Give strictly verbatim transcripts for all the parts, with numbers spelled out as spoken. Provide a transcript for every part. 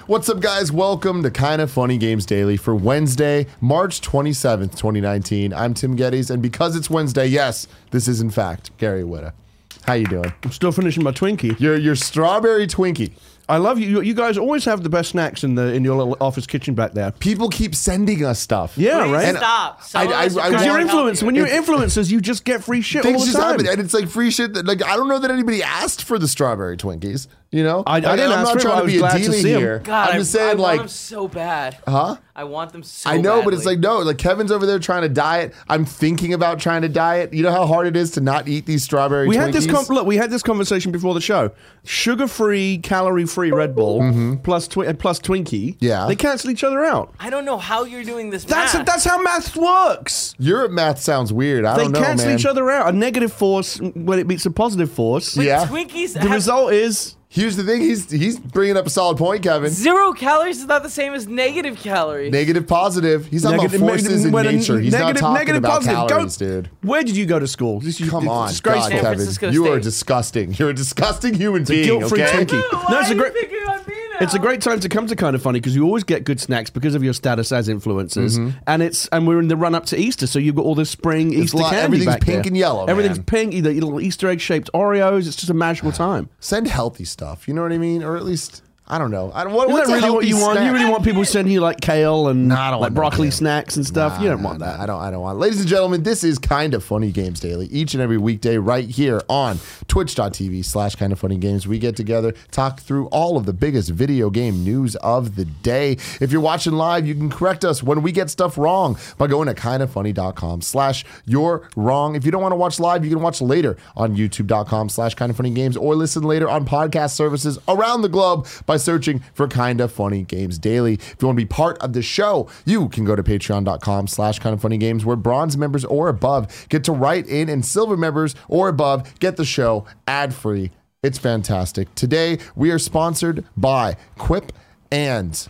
What's up, guys? Welcome to Kinda Funny Games Daily for Wednesday, March twenty-seventh, twenty nineteen. I'm Tim Geddes, and because it's Wednesday, yes, this is in fact Gary Whitta. How you doing? I'm still finishing my Twinkie. Your your strawberry Twinkie. I love you. You guys always have the best snacks in the in your little office kitchen back there. People keep sending us stuff. Yeah, Please right. And stop. I- I- I- Because you're influencers. When you're influencers, you just get free shit all Things the just time. happen, and it's like free shit. That, like I don't know that anybody asked for the strawberry Twinkies. You know, I- I Like, didn't I'm ask not for it, trying but I to was be a glad to diva see 'em. here. God, I'm I, just saying, I like, want them so bad. huh? I want them so I know, but it's badly. like, no, like Kevin's over there trying to diet. I'm thinking about trying to diet. You know how hard it is to not eat these strawberry We Twinkies? had this com- look. We had this conversation before the show. Sugar-free, calorie-free Red Bull plus twi- uh, plus Twinkie. Yeah. they cancel each other out. I don't know how you're doing this That's math. that's how math works. Your math sounds weird. I They don't know, cancel man. each other out. A negative force when it meets a positive force. But Yeah. Twinkies The have result is Here's the thing. He's he's bringing up a solid point, Kevin. zero calories is not the same as negative calories. Negative, positive. He's talking negative, about forces in when a nature. He's negative, not talking negative about positive. calories, Go- dude. Where did you go to school? This, you, Come it's on, disgraceful. God, San Kevin. Francisco You are State. disgusting. You're a disgusting human being. guilt-free Okay. Twinkie. Why No, it's a are great- you picking on me now? It's a great time to come to Kind of Funny because you always get good snacks because of your status as influencers, Mm-hmm. and it's and we're in the run up to Easter, so you've got all this spring Easter lot- candy everything's back pink there. and yellow, Everything's man. pink, either little Easter egg shaped Oreos. It's just a magical time. Send healthy stuff. You know what I mean? Or at least I don't know. I don't. What, Is what's that a really what healthy you want? snack? You really want people sending you like kale and Nah, I don't like want no broccoli kale. snacks and stuff? you don't Nah, want nah, that. I don't. I don't want. Ladies and gentlemen, this is Kind of Funny Games Daily, each and every weekday, right here on Twitch.tv slash Kind of Funny Games. We get together, talk through all of the biggest video game news of the day. If you're watching live, you can correct us when we get stuff wrong by going to kindoffunny.com slash you're wrong. If you don't want to watch live, you can watch later on youtube.com slash Kind of Funny Games or listen later on podcast services around the globe by searching for Kind of Funny Games Daily. If you want to be part of the show, you can go to patreon.com slash Kind of Funny Games, where bronze members or above get to write in, and silver members or above get the show ad-free. It's fantastic. Today, we are sponsored by Quip and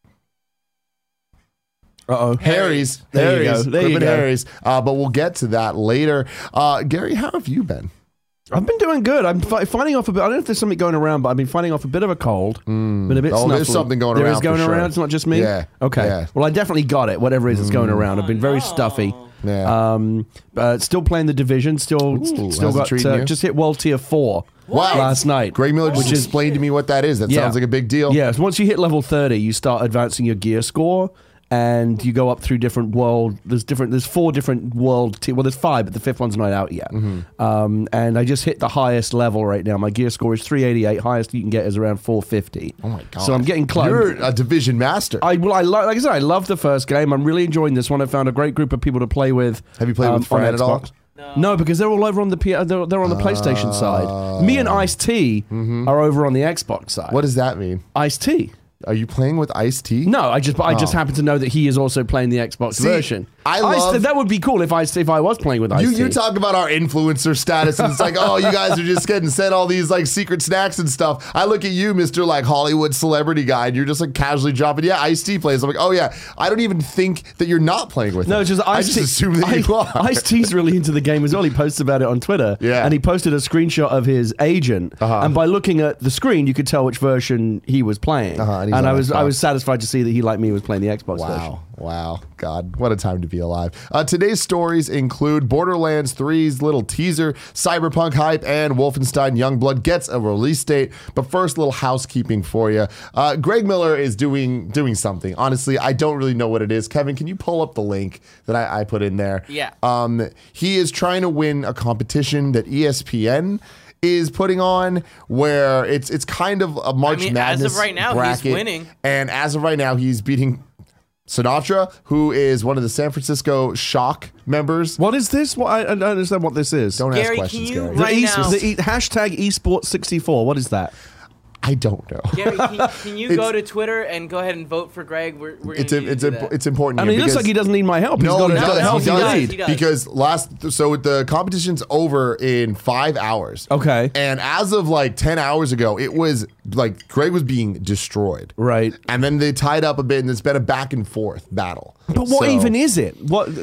Uh-oh. Harry's. There you Harry's. go. There Quip you and go. Harry's. Uh, but we'll get to that later. Uh, Gary, how have you been? I've been doing good. I'm fi- fighting off a bit. I don't know if there's something going around, but I've been fighting off a bit of a cold. Been a bit Oh, there's snuffly. something going There around is for going sure. around. It's not just me. Yeah. Okay. Yeah. Well, I definitely got it. Whatever it is that's going around. I've been very no. stuffy. Yeah. Um, uh, still playing the division. Still, Ooh, st- how's still it got treating uh, you? just hit World Tier Four Wow. last night. Greg Miller just Which is- explained to me what that is. That Yeah. sounds like a big deal. Yes, once you hit level thirty, you start advancing your gear score, and you go up through different world. There's different. There's four different world. Te- well, there's five, but the fifth one's not out yet. Mm-hmm. Um, and I just hit the highest level right now. My gear score is three eighty-eight. Highest you can get is around four fifty. Oh my god! So I'm getting close. You're a division master. I well, I lo- like I said, I love the first game. I'm really enjoying this one. I found a great group of people to play with. Have you played um, with Fran on at all? Xbox. No, because they're all over on the P- they're, they're on the PlayStation side. Me and Ice-T are over on the Xbox side. What does that mean? Ice-T? Are you playing with Ice-T? No, I just I just Oh. happen to know that he is also playing the Xbox See, version. I Ice- love- that would be cool if I if I was playing with Ice. You you talk about our influencer status, and it's like, oh, you guys are just getting sent all these like secret snacks and stuff. I look at you, Mister like Hollywood celebrity guy, and you're just like casually dropping, yeah, Ice-T plays. I'm like, oh yeah, I don't even think that you're not playing with No, him. it's just I Ice just assume that you are. Ice T's really into the game as well. He posts about it on Twitter. Yeah. And he posted a screenshot of his agent. Uh-huh. And by looking at the screen, you could tell which version he was playing. Uh-huh, and he's And on I was I Xbox. was satisfied to see that he, like me, was playing the Xbox version. Wow. Wow. God, what a time to be alive. Uh, today's stories include Borderlands three's little teaser, Cyberpunk hype, and Wolfenstein Youngblood gets a release date. But first, little housekeeping for you. Uh, Greg Miller is doing doing something. Honestly, I don't really know what it is. Kevin, can you pull up the link that I, I put in there? Yeah. Um, he is trying to win a competition that E S P N is putting on, where it's it's kind of a March I mean, as of Madness right now, he's bracket. winning. And as of right now, he's beating Sinatra, who is one of the San Francisco Shock members. What is this? What, I, I don't understand what this is. Don't Gary, ask can questions, you Gary. the right e- now- the e- hashtag esports sixty-four. What is that? I don't know. Gary, can, can you It's- go to Twitter and go ahead and vote for Greg? We're, we're It's gonna a, need it's to a, do that. it's important. I here mean, it looks because- like he doesn't need my help. No, he's got, he he's got does. a healthy He does. lead. He does. Because last, so the competition's over in five hours. Okay. And as of like ten hours ago, it was like Greg was being destroyed. Right. And then they tied up a bit, and it's been a back and forth battle. But what So- even is it? What?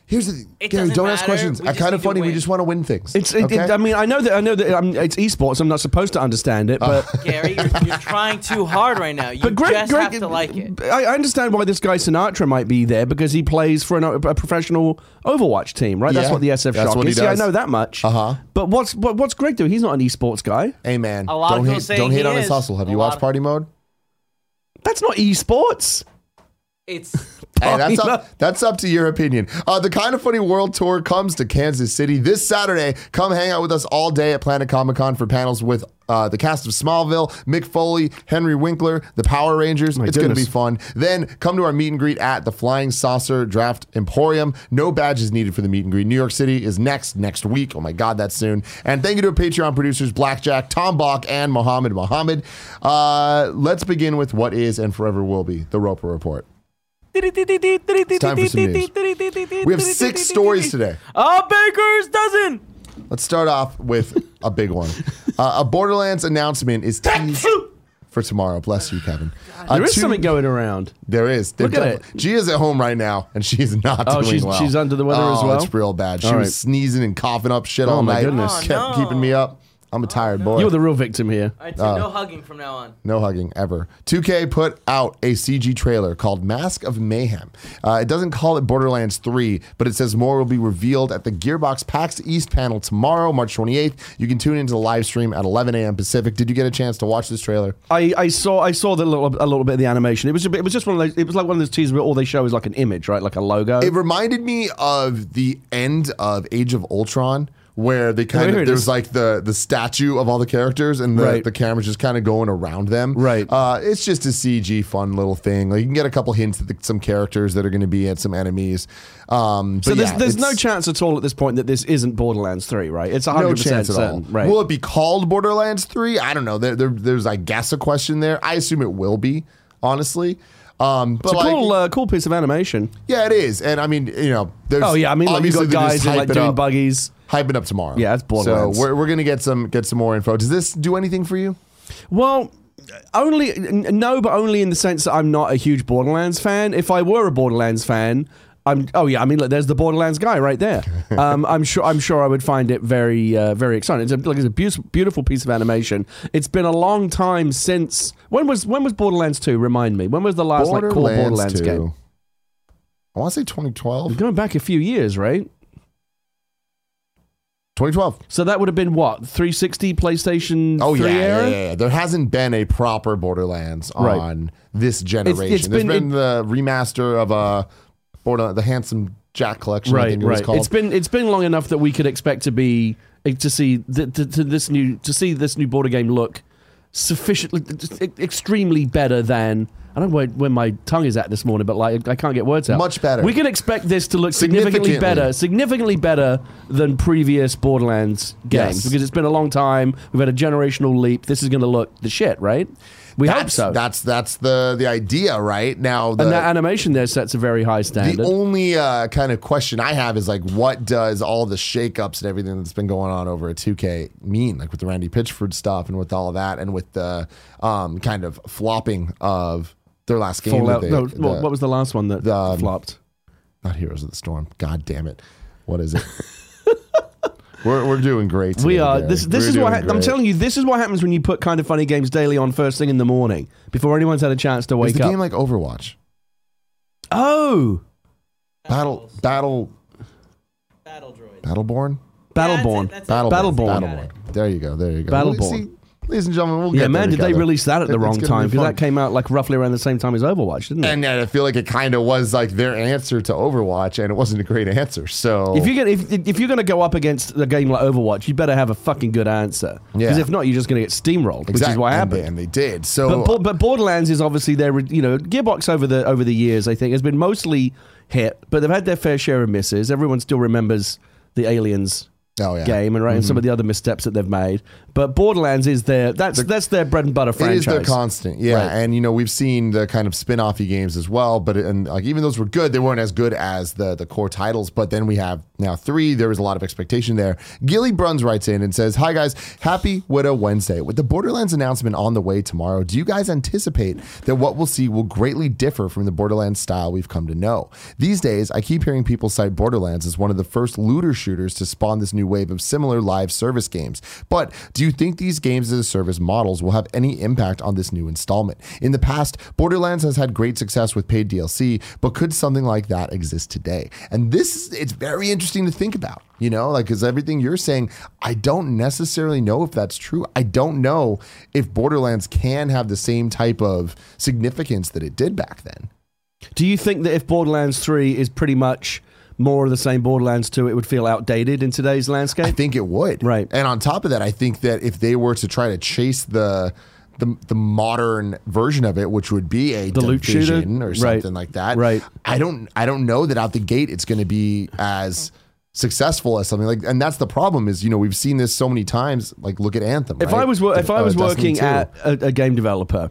Here's the thing. It Gary, doesn't don't ask matter. questions. We I just kind need of to funny. We win. just want to win things. It's. It, okay? it, I mean, I know that. I know that um, it's esports. I'm not supposed to understand it, but. Gary, you're, you're trying too hard right now. You But Greg, just Greg, have to like it. I I understand why this guy Sinatra might be there because he plays for an, a professional Overwatch team, right? That's Yeah, what the S F that's Shock what he is. Yeah, I does. know that much. Uh-huh. But what's what, what's Greg doing? He's not an esports guy. Hey, man. A lot of don't people hate, saying don't hate he on his is. hustle. Have A you lot watched of- Party Mode? That's not esports. It's Hey, that's Party up, that's up to your opinion. Uh, the Kind of Funny World Tour comes to Kansas City this Saturday. Come hang out with us all day at Planet Comic Con for panels with uh, the cast of Smallville, Mick Foley, Henry Winkler, the Power Rangers. My it's going to be goodness. fun. Then come to our meet and greet at the Flying Saucer Draft Emporium. No badges needed for the meet and greet. New York City is next, next week. Oh my God, that's soon. And thank you to our Patreon producers, Blackjack, Tom Bach, and Mohammed Mohammed. Uh, let's begin with what is and forever will be the Roper Report. It's time for some news. We have six stories today. a baker's dozen. Let's start off with a big one. Uh, a Borderlands announcement is teased for tomorrow. Bless you, Kevin. Uh, There is two- something going around. There is. They're Look at definitely- She is at home right now, and she is not Oh, doing she's- well. she's under the weather oh, as well? It's real bad. She All was right. sneezing and coughing up shit all Oh, my night. goodness. Kept Oh, no. keeping me up. I'm a tired boy. You're the real victim here. All right, so no hugging from now on. No hugging ever. two K put out a C G trailer called Mask of Mayhem. Uh, it doesn't call it Borderlands three, but it says more will be revealed at the Gearbox PAX East panel tomorrow, March twenty-eighth. You can tune into the live stream at eleven a.m. Pacific. Did you get a chance to watch this trailer? I, I saw I saw the little, a little bit of the animation. It was a bit, it was just one of those. It was like one of those teasers where all they show is like an image, right? Like a logo. It reminded me of the end of Age of Ultron, where they kind here of it there's is. like the the statue of all the characters, and the, Right. the camera's just kind of going around them. Right. Uh, it's just a C G fun little thing. Like you can get a couple hints at the, some characters that are going to be at some enemies. Um, so but there's yeah, there's no it's- chance at all at this point that this isn't Borderlands three, right? It's one No hundred percent chance at all. certain, right? Will it be called Borderlands three? I don't know. There, there, there's, I guess, a question there. I assume it will be, honestly. Um, but it's a like, cool uh, cool piece of animation. yeah, it is. And I mean, you know, there's Oh yeah, I mean, like you obviously got they're guys just in, like hyping doing up, buggies. hyping up tomorrow. Yeah, it's Borderlands. So we're, we're gonna get some get some more info. Does this do anything for you? Well, only n- no, but only in the sense that I'm not a huge Borderlands fan. If I were a Borderlands fan, I'm. Oh yeah, I mean, look, there's the Borderlands guy right there. Um, I'm sure. I'm sure I would find it very, uh, very exciting. It's a, like it's a beautiful, beautiful piece of animation. It's been a long time since. When was when was Borderlands two? Remind me. When was the last like cool Borderlands two. game? I want to say twenty twelve. Going back a few years, right? twenty twelve. So that would have been what three sixty PlayStation Oh yeah, three yeah, era. yeah, yeah. There hasn't been a proper Borderlands Right. on this generation. it's There's been- been, the remaster of uh, Borderlands, the Handsome Jack collection. I Right, think it was right. called. It's been it's been long enough that we could expect to be to see th- to, to this new to see this new border game look sufficiently just e- extremely better than. I don't know where, where my tongue is at this morning, but like I can't get words out. Much better. We can expect this to look significantly, Significantly. better, significantly better than previous Borderlands games Yes. because it's been a long time. We've had a generational leap. This is going to look the shit, right? We hope that's, so. That's that's the the idea, right? Now the and that animation there sets a very high The standard. only uh, kind of question I have is like, what does all the shakeups and everything that's been going on over at two K mean? Like with the Randy Pitchford stuff and with all of that, and with the um, kind of flopping of their last game. Fallout. with No, the, what, the- what was the last one that the, um, flopped? not Heroes of the Storm? God damn it! What is it? we're we're doing great. We today, are. Gary. This this We're is what doing ha- I'm great. telling you. This is what happens when you put Kind of Funny Games Daily on first thing in the morning before anyone's had a chance to Is wake the up. game like Overwatch? oh, Battle Battle Battle droids. Battleborn. Battleborn. That's it, that's it. Battleborn. Battleborn. Battleborn. There you go. There you go. Battleborn. Well, see, ladies and gentlemen, we'll Yeah, get man, there did they together. release that at the It- wrong it's gonna time? be Because fun. that came out like roughly around the same time as Overwatch, didn't it? And yet I feel like it kind of was like their answer to Overwatch, and it wasn't a great answer. So if you get if, if you're going to go up against a game like Overwatch, you better have a fucking good answer. Because Yeah. if not, you're just going to get steamrolled, which is what and happened. they, and they did. So But, Bo- but Borderlands is obviously their, you know, Gearbox over the over the years, I think, has been mostly hit, but they've had their fair share of misses. Everyone still remembers the Aliens oh yeah, game and right, and some of the other missteps that they've made. But Borderlands is their that's that's their bread and butter it franchise. is their constant. Yeah, Right. and you know we've seen the kind of spin-offy games as well, but it, and like even those were good, they weren't as good as the the core titles. But then we have now three. There was a lot of expectation there. Gilly Bruns writes in and says, "Hi guys, happy Widow Wednesday. With the Borderlands announcement on the way tomorrow, do you guys anticipate that what we'll see will greatly differ from the Borderlands style we've come to know? These days, I keep hearing people cite Borderlands as one of the first looter shooters to spawn this new wave of similar live service games. But do you think these games as a service models will have any impact on this new installment? In the past, Borderlands has had great success with paid D L C, but could something like that exist today?" And this, it's very interesting to think about, you know, like, because everything you're saying, I don't necessarily know if that's true. I don't know if Borderlands can have the same type of significance that it did back then. Do you think that if Borderlands three is pretty much more of the same Borderlands two, it would feel outdated in today's landscape? I think it would. Right. And on top of that, I think that if they were to try to chase the the, the modern version of it, which would be a The loot Division shooter? or something Right. like that, Right. I don't I don't know that out the gate it's going to be as successful as something like, and that's the problem is, you know, we've seen this so many times. Like, look at Anthem. If right? I was wo- if I Uh, was Destiny working two. at a, a game developer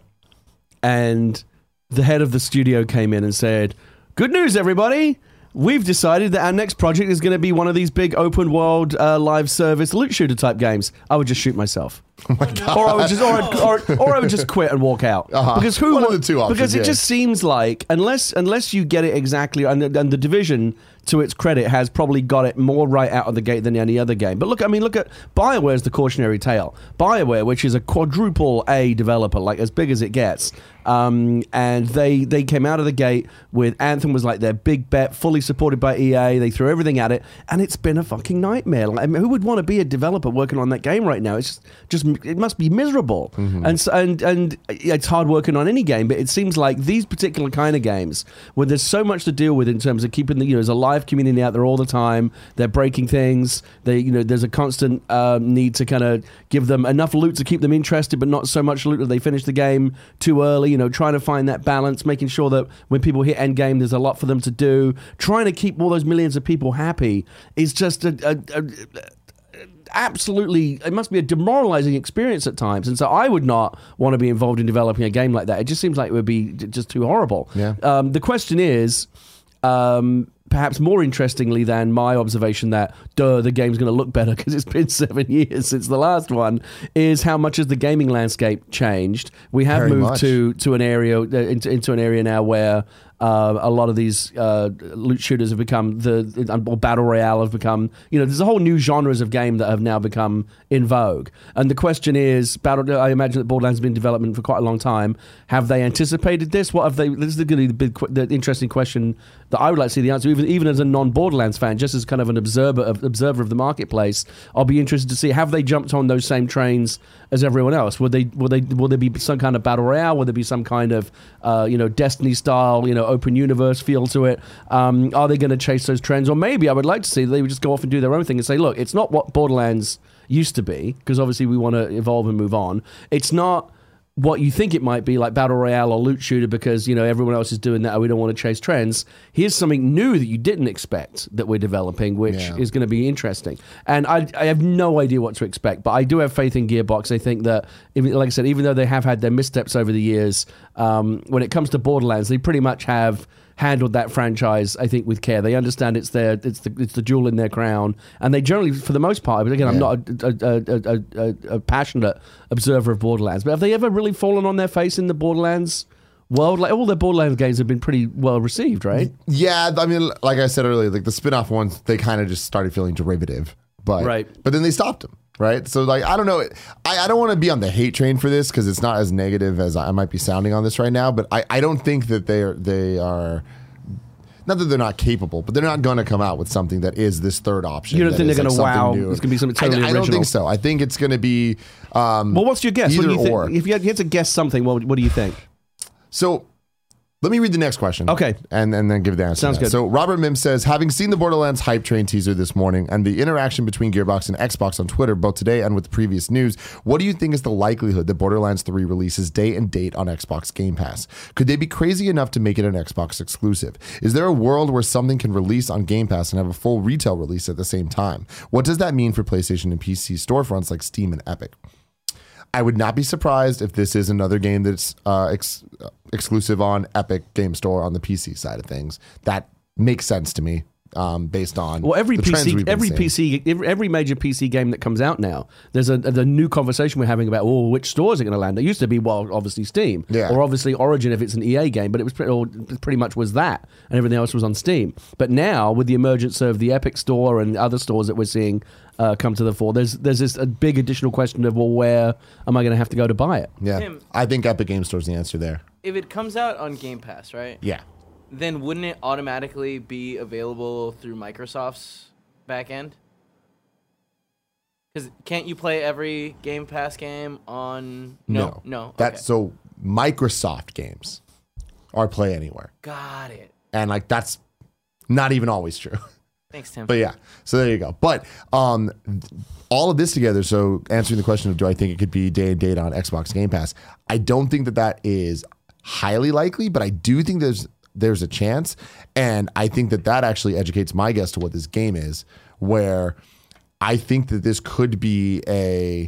and the head of the studio came in and said, "Good news, everybody. We've decided that our next project is going to be one of these big open world uh, live service loot shooter type games," I would just shoot myself. Oh my God. Or I would just, or, I'd- or, or I would just quit and walk out. Uh-huh. Because who? One of wa- the two options, Because it yeah. just seems like unless unless you get it exactly, and, and the Division, to its credit, has probably got it more right out of the gate than any other game. But look, I mean, look at BioWare's the cautionary tale. BioWare, which is a quadruple A developer, like as big as it gets, um, and they they came out of the gate with Anthem was like their big bet, fully supported by E A. They threw everything at it, and it's been a fucking nightmare. Like, I mean, who would want to be a developer working on that game right now? It's just, just it must be miserable, Mm-hmm. and so, and and it's hard working on any game. But it seems like these particular kind of games, where there's so much to deal with in terms of keeping the, you know, there's a live community out there all the time. They're breaking things. They, you know, there's a constant um, need to kind of give them enough loot to keep them interested, but not so much loot that they finish the game too early. You know, trying to find that balance, making sure that when people hit end game, there's a lot for them to do. Trying to keep all those millions of people happy is just a, a, a absolutely, it must be a demoralizing experience at times, and so I would not want to be involved in developing a game like that. It just seems like it would be j- just too horrible. Yeah. Um, the question is, um, perhaps more interestingly than my observation that duh, the game's going to look better because it's been seven years since the last one, is how much has the gaming landscape changed? We have Very moved much. to to an area uh, into, into an area now where Uh, a lot of these uh, loot shooters have become the, or battle royale have become, you know, there's a whole new genres of game that have now become in vogue. And the question is, battle. I imagine that Borderlands has been in development for quite a long time. Have they anticipated this? What have they? This is going to be the big, que- the interesting question that I would like to see the answer. Even even as a non-Borderlands fan, just as kind of an observer of observer of the marketplace, I'll be interested to see, have they jumped on those same trains as everyone else? Would they? Will they? Will there be some kind of battle royale? Will there be some kind of, uh, you know, Destiny style, you know, open universe feel to it? Um, are they going to chase those trends? Or maybe I would like to see they would just go off and do their own thing and say, look, it's not what Borderlands used to be, because obviously we want to evolve and move on. It's not what you think it might be, like battle royale or loot shooter, because, you know, everyone else is doing that and we don't want to chase trends. Here's something new that you didn't expect that we're developing, which Yeah. is going to be interesting. And I, I have no idea what to expect, but I do have faith in Gearbox. I think that, even, like I said, even though they have had their missteps over the years, um, when it comes to Borderlands, they pretty much have handled that franchise, I think, with care. They understand it's their, it's the it's the jewel in their crown, and they generally, for the most part, but again, I'm Yeah. not a, a, a, a, a, a passionate observer of Borderlands, but have they ever really fallen on their face in the Borderlands world? Like, all their Borderlands games have been pretty well received, right? Yeah, I mean, like I said earlier, like the spin-off ones, they kind of just started feeling derivative, but Right. but then they stopped them, right? So like, I don't know, I, I don't want to be on the hate train for this because it's not as negative as I might be sounding on this right now, but I, I don't think that they are they are. Not that they're not capable, but they're not going to come out with something that is this third option. You don't that think is, they're like, gonna something wow? new. It's gonna be something totally I, I don't original? think so. I think it's going to be. Um, Well, what's your guess? What do Either you think? or. If you had, you had to guess something, what, what do you think? So let me read the next question. Okay. And, and then give the answer. Sounds to that. good. So Robert Mims says, having seen the Borderlands hype train teaser this morning and the interaction between Gearbox and Xbox on Twitter, both today and with the previous news, what do you think is the likelihood that Borderlands three releases day and date on Xbox Game Pass? Could they be crazy enough to make it an Xbox exclusive? Is there a world where something can release on Game Pass and have a full retail release at the same time? What does that mean for PlayStation and P C storefronts like Steam and Epic? I would not be surprised if this is another game that's uh, ex- uh, exclusive on Epic Game Store on the P C side of things. That makes sense to me. um, based on Well, every the trends P C, we've been every seeing. P C, every, every major P C game that comes out now, there's a the new conversation we're having about, well, which stores are going to land. It used to be, well, obviously Steam, Yeah. or obviously Origin if it's an E A game, but it was pretty, or pretty much was that, and everything else was on Steam. But now, with the emergence of the Epic Store and other stores that we're seeing uh, come to the fore, there's there's this a big additional question of, well, where am I going to have to go to buy it? Yeah, Tim. I think Epic Game Store is the answer there. If it comes out on Game Pass, right? Yeah. Then wouldn't it automatically be available through Microsoft's back end? Because can't you play every Game Pass game on? No, no. That's okay. so Microsoft games are Play Anywhere, Got it. and like that's not even always true. Thanks, Tim. But yeah, so there you go. But um, all of this together, so answering the question of do I think it could be day and date on Xbox Game Pass, I don't think that that is highly likely, but I do think there's there's a chance, and I think that that actually educates my guess to what this game is, where I think that this could be a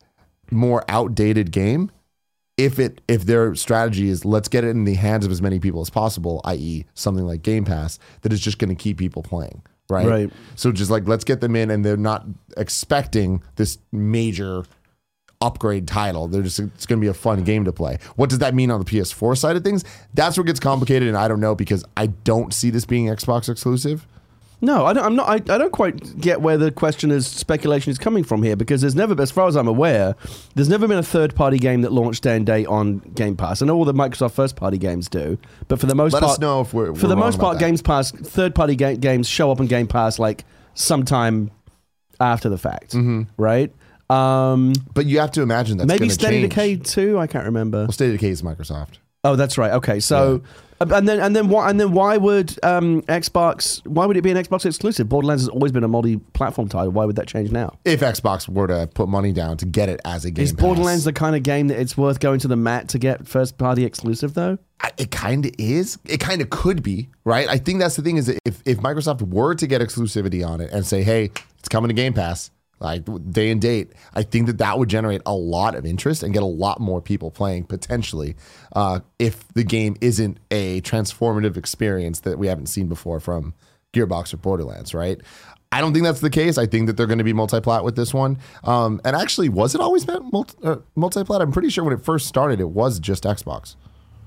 more outdated game if it if their strategy is let's get it in the hands of as many people as possible, that is something like Game Pass, that is just going to keep people playing. Right? Right. So just like let's get them in, and they're not expecting this major upgrade title. They're just it's going to be a fun game to play. What does that mean on the P S four side of things? That's where it gets complicated, and I don't know because I don't see this being Xbox exclusive. No, I don't, I'm not. I, I don't quite get where the question is speculation is coming from here, because there's never, as far as I'm aware, there's never been a third-party game that launched day and date on Game Pass. I know all the Microsoft first-party games do, but for the most Let part, us know if we're, for we're the wrong most about part, that. Games Pass third-party ga- games show up on Game Pass like sometime after the fact, Mm-hmm. right? Um, But you have to imagine that's maybe going to Steady change. Decay too. I can't remember. Well, State of Decay is Microsoft. Oh, that's right. Okay, so uh, and then and then why and then why would um, Xbox? Why would it be an Xbox exclusive? Borderlands has always been a multi-platform title. Why would that change now? If Xbox were to put money down to get it as a Game Is Pass. Borderlands the kind of game that it's worth going to the mat to get first-party exclusive though? I- It kind of is. It kind of could be, right? I think that's the thing is that if, if Microsoft were to get exclusivity on it and say, hey, it's coming to Game Pass, like day and date, I think that that would generate a lot of interest and get a lot more people playing potentially uh, if the game isn't a transformative experience that we haven't seen before from Gearbox or Borderlands, right? I don't think that's the case. I think that they're going to be multi-plat with this one. Um, and actually, was it always meant multi, uh, multi-plat? I'm pretty sure when it first started, it was just Xbox.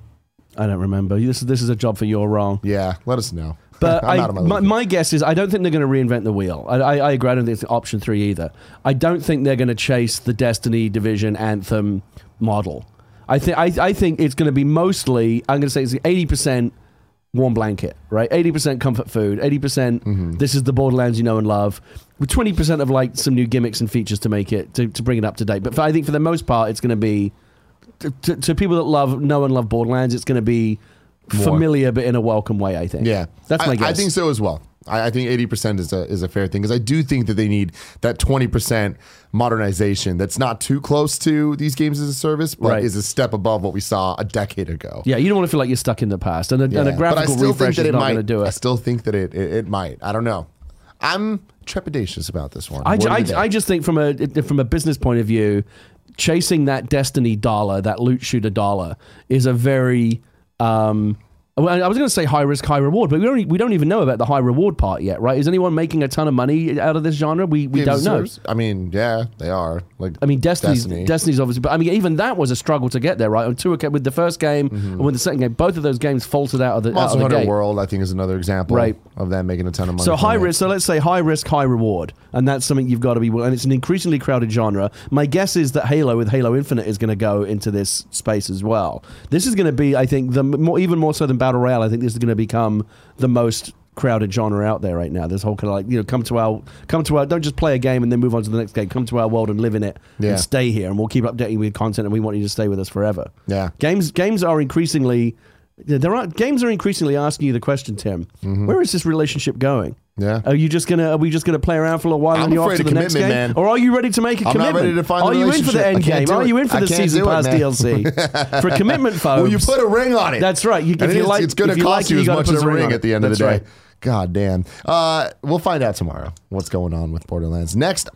I don't remember. This is this is a job for you're wrong. Yeah, let us know. But I'm I, out of my my, league. my guess is I don't think they're going to reinvent the wheel. I, I, I agree. I don't think it's option three either. I don't think they're going to chase the Destiny, Division, Anthem model. I think I, I think it's going to be mostly. I'm going to say it's eighty percent warm blanket, right? eighty percent comfort food, eighty percent Mm-hmm. this is the Borderlands you know and love, with twenty percent of like some new gimmicks and features to make it to, to bring it up to date. But for, I think for the most part, it's going to be to, to, to people that love know and love Borderlands. It's going to be More. familiar, but in a welcome way. I think. Yeah, that's my I, guess. I think so as well. I, I think eighty percent is a is a fair thing because I do think that they need that twenty percent modernization that's not too close to these games as a service, but Right. is a step above what we saw a decade ago. Yeah, you don't want to feel like you're stuck in the past, and a, Yeah, and a but I graphical still think refresh that is it not might. going to do I it. still think that it, it it might. I don't know. I'm trepidatious about this one. I, Word of I, the day. I just think from a from a business point of view, chasing that Destiny dollar, that loot shooter dollar, is a very um, well, I was going to say high risk, high reward, but we don't e, we don't even know about the high reward part yet, right? Is anyone making a ton of money out of this genre? We we Games don't as know. service? I mean, yeah, they are. Like, I mean, Destiny's, Destiny. Destiny's obviously, but I mean, even that was a struggle to get there, right? On two, with the first game and with the second game, both of those games faltered out of the, out of Monster the Hunter gate. World, I think, is another example Right. of them making a ton of money. So from high it. risk. So let's say high risk, high reward, and that's something you've got to be. And it's an increasingly crowded genre. My guess is that Halo with Halo Infinite is going to go into this space as well. This is going to be, I think, the more even more so than battle royale. I think this is going to become the most crowded genre out there right now. This whole kind of like, you know, come to our, come to our. Don't just play a game and then move on to the next game. Come to our world and live in it Yeah. and stay here, and we'll keep updating you with content, and we want you to stay with us forever. Yeah. Games games are increasingly. There are games are increasingly asking you the question, Tim. Mm-hmm. Where is this relationship going? Yeah. Are you just gonna? Are we just gonna play around for a while I'm and you're off afraid to of the next game, commitment, man. or are you ready to make a I'm not commitment? ready to find the Are you in for the relationship. I end can't game? do Are it. you in for I the can't season do it, pass man. D L C for commitment, folks? Well, you put a ring on it. That's right. You, And if you it's, like, it's going if to you cost like you it, as gotta much put as a ring on at it. the end That's of the day. right. God damn. Uh, we'll find out tomorrow what's going on with Borderlands. Next up,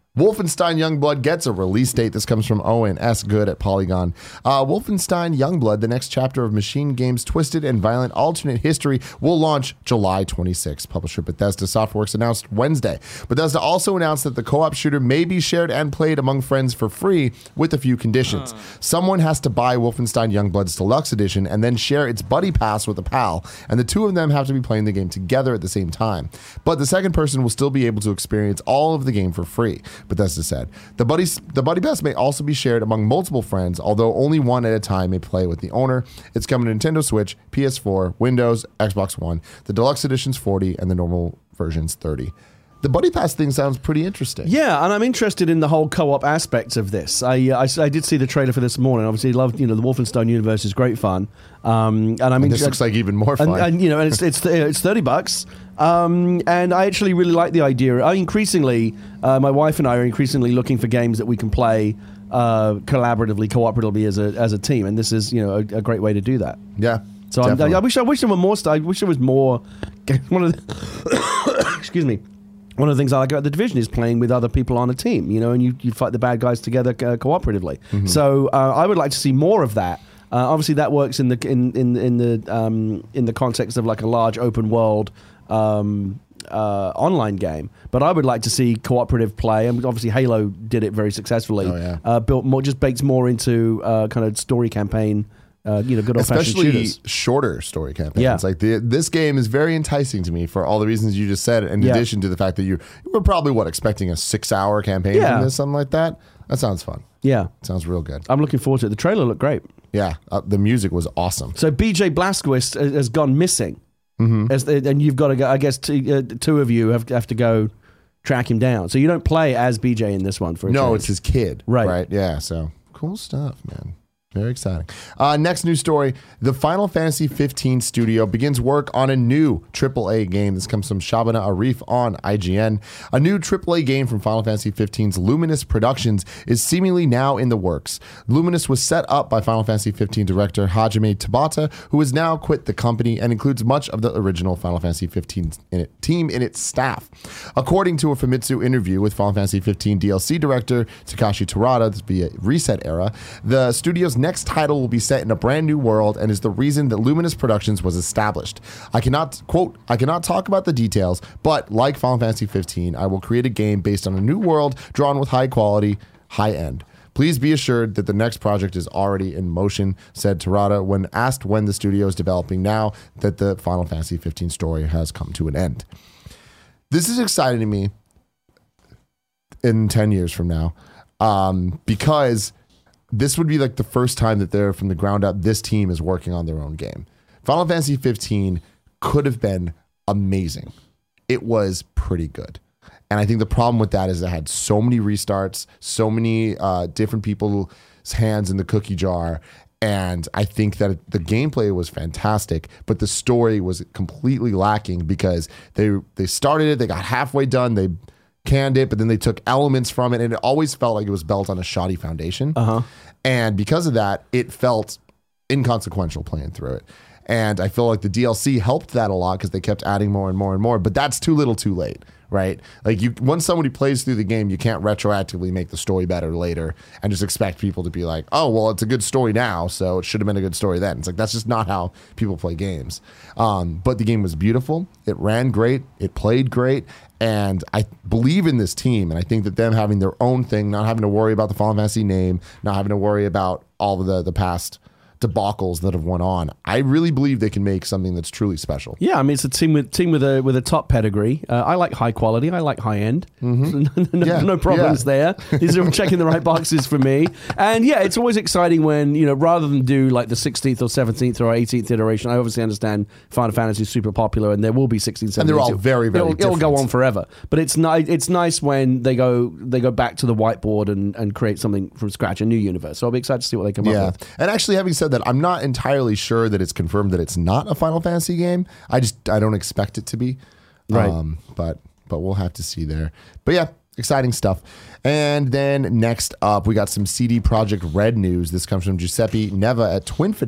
Wolfenstein Youngblood gets a release date. This comes from Owen S. Good at Polygon. Uh, Wolfenstein Youngblood, the next chapter of Machine Games' twisted and violent alternate history, will launch July twenty-sixth. Publisher Bethesda Softworks announced Wednesday. Bethesda also announced that the co-op shooter may be shared and played among friends for free with a few conditions. Uh. Someone has to buy Wolfenstein Youngblood's Deluxe Edition and then share its buddy pass with a pal, and the two of them have to be playing the game together at the same time. But the second person will still be able to experience all of the game for free. Bethesda said. The buddy, the buddy pass may also be shared among multiple friends, although only one at a time may play with the owner. It's coming to Nintendo Switch, P S four, Windows, Xbox One. The Deluxe Edition's forty and the normal version's thirty. The buddy pass thing sounds pretty interesting. Yeah, and I'm interested in the whole co-op aspects of this. I, uh, I I did see the trailer for this morning. Obviously, loved you know the Wolfenstein universe is great fun. Um, and I mean, and this looks like even more fun. And, and you know, and it's it's it's thirty bucks. Um, and I actually really like the idea. I increasingly, uh, my wife and I are increasingly looking for games that we can play uh, collaboratively, cooperatively as a as a team. And this is you know a, a great way to do that. Yeah. So I'm, I, I wish I wish there were more. St- I wish there was more. One of the excuse me. One of the things I like about The Division is playing with other people on a team, you know, and you, you fight the bad guys together uh, cooperatively. Mm-hmm. So uh, I would like to see more of that. Uh, obviously, that works in the in in in the um, in the context of like a large open world um, uh, online game. But I would like to see cooperative play, and obviously Halo did it very successfully. Oh, yeah. uh, built more, just baked more into uh, kind of story campaign. Uh, you know, good old-fashioned Especially shooters. shorter story campaigns. Yeah. Like the, this game is very enticing to me for all the reasons you just said. In yeah. addition to the fact that you, you were probably what expecting a six-hour campaign yeah. from this, something like that. That sounds fun. Yeah, sounds real good. I'm looking forward to it. The trailer looked great. Yeah, uh, the music was awesome. So B J Blazkowicz has gone missing, mm-hmm. as the, and you've got to go. I guess two, uh, two of you have have to go track him down. So you don't play as B J in this one for a no, change. It's his kid, right? Right? Yeah. So cool stuff, man. Very exciting. Uh, next news story. The Final Fantasy fifteen studio begins work on a new triple A game. This comes from Shabana Arif on I G N. A new triple A game from Final Fantasy fifteen's Luminous Productions is seemingly now in the works. Luminous was set up by Final Fantasy fifteen director Hajime Tabata, who has now quit the company and includes much of the original Final Fantasy fifteen in it, team in its staff. According to a Famitsu interview with Final Fantasy fifteen D L C director Takashi Terada via Reset Era, the studio's next title will be set in a brand new world and is the reason that Luminous Productions was established. I cannot, quote, I cannot talk about the details, but like Final Fantasy fifteen, I will create a game based on a new world drawn with high quality, high end. Please be assured that the next project is already in motion, said Terada when asked when the studio is developing now that the Final Fantasy fifteen story has come to an end. This is exciting to me in ten years from now um, because this would be like the first time that they're from the ground up, this team is working on their own game. Final Fantasy fifteen could have been amazing. It was pretty good. And I think the problem with that is it had so many restarts, so many uh, different people's hands in the cookie jar. And I think that the gameplay was fantastic, but the story was completely lacking because they they started it, they got halfway done, they canned it, but then they took elements from it, and it always felt like it was built on a shoddy foundation. Uh-huh. And because of that, it felt inconsequential playing through it. And I feel like the D L C helped that a lot because they kept adding more and more and more, but that's too little too late, right? Like you, once somebody plays through the game, you can't retroactively make the story better later and just expect people to be like, oh, well, it's a good story now, so it should have been a good story then. It's like, that's just not how people play games. Um, but the game was beautiful. It ran great. It played great. And I believe in this team, and I think that them having their own thing, not having to worry about the Final Fantasy name, not having to worry about all of the, the past debacles that have went on, I really believe they can make something that's truly special. Yeah, I mean, it's a team with team with a with a top pedigree. Uh, I like high quality. I like high end. Mm-hmm. no, yeah, no problems yeah. there. These are checking the right boxes for me. And yeah, it's always exciting when, you know, rather than do like the sixteenth or seventeenth or eighteenth iteration. I obviously understand Final Fantasy is super popular, and there will be sixteen, seventeen. And they're all very, very it'll, different. It'll go on forever. But it's nice. It's nice when they go they go back to the whiteboard and, and create something from scratch, a new universe. So I'll be excited to see what they come yeah. up with. And actually, having said that, I'm not entirely sure that it's confirmed that it's not a Final Fantasy game. I just I don't expect it to be. Right. Um, but but we'll have to see there. But yeah, exciting stuff. And then next up, we got some C D Projekt Red news. This comes from Giuseppe Neva at Twinfinite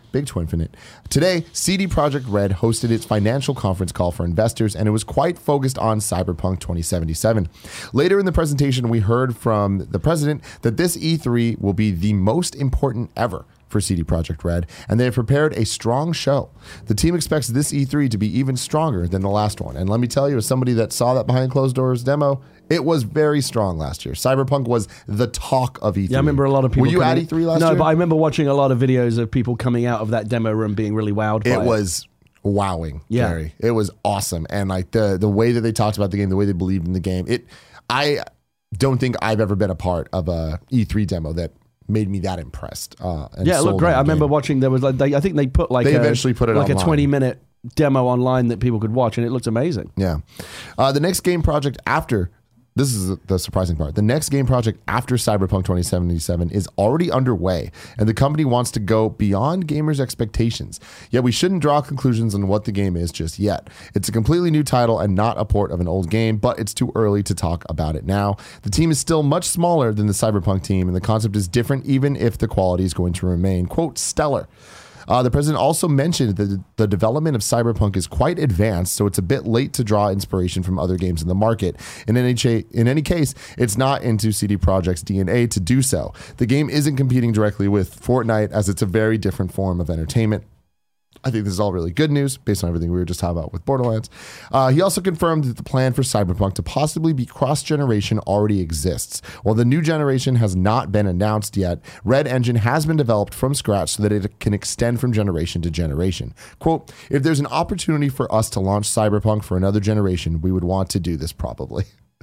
Big Twinfinite. Today, C D Projekt Red hosted its financial conference call for investors, and it was quite focused on Cyberpunk twenty seventy-seven. Later in the presentation, we heard from the president that this E three will be the most important ever for C D Projekt Red, and they have prepared a strong show. The team expects this E three to be even stronger than the last one. And let me tell you, as somebody that saw that behind closed doors demo, it was very strong last year. Cyberpunk was the talk of E three. Yeah, I remember a lot of people. Were you coming, at E three last no, year? No, but I remember watching a lot of videos of people coming out of that demo room being really wowed by it. It was wowing, yeah. Gary. It was awesome. And like the the way that they talked about the game, the way they believed in the game, it I don't think I've ever been a part of a E three demo that made me that impressed. Uh, and yeah, it looked great. I remember game. watching. There was like they, I think they put like they a, eventually put it like online. a twenty minute demo online that people could watch, and it looked amazing. Yeah. Uh, the next game project after. This is the surprising part. The next game project after Cyberpunk twenty seventy-seven is already underway, and the company wants to go beyond gamers' expectations. Yet we shouldn't draw conclusions on what the game is just yet. It's a completely new title and not a port of an old game, but it's too early to talk about it now. The team is still much smaller than the Cyberpunk team, and the concept is different even if the quality is going to remain, quote, stellar. Uh, the president also mentioned that the development of Cyberpunk is quite advanced, so it's a bit late to draw inspiration from other games in the market. In any, cha- in any case, it's not into C D Projekt's D N A to do so. The game isn't competing directly with Fortnite, as it's a very different form of entertainment. I think this is all really good news based on everything we were just talking about with Borderlands. Uh, he also confirmed that the plan for Cyberpunk to possibly be cross-generation already exists. While the new generation has not been announced yet, Red Engine has been developed from scratch so that it can extend from generation to generation. Quote, if there's an opportunity for us to launch Cyberpunk for another generation, we would want to do this probably.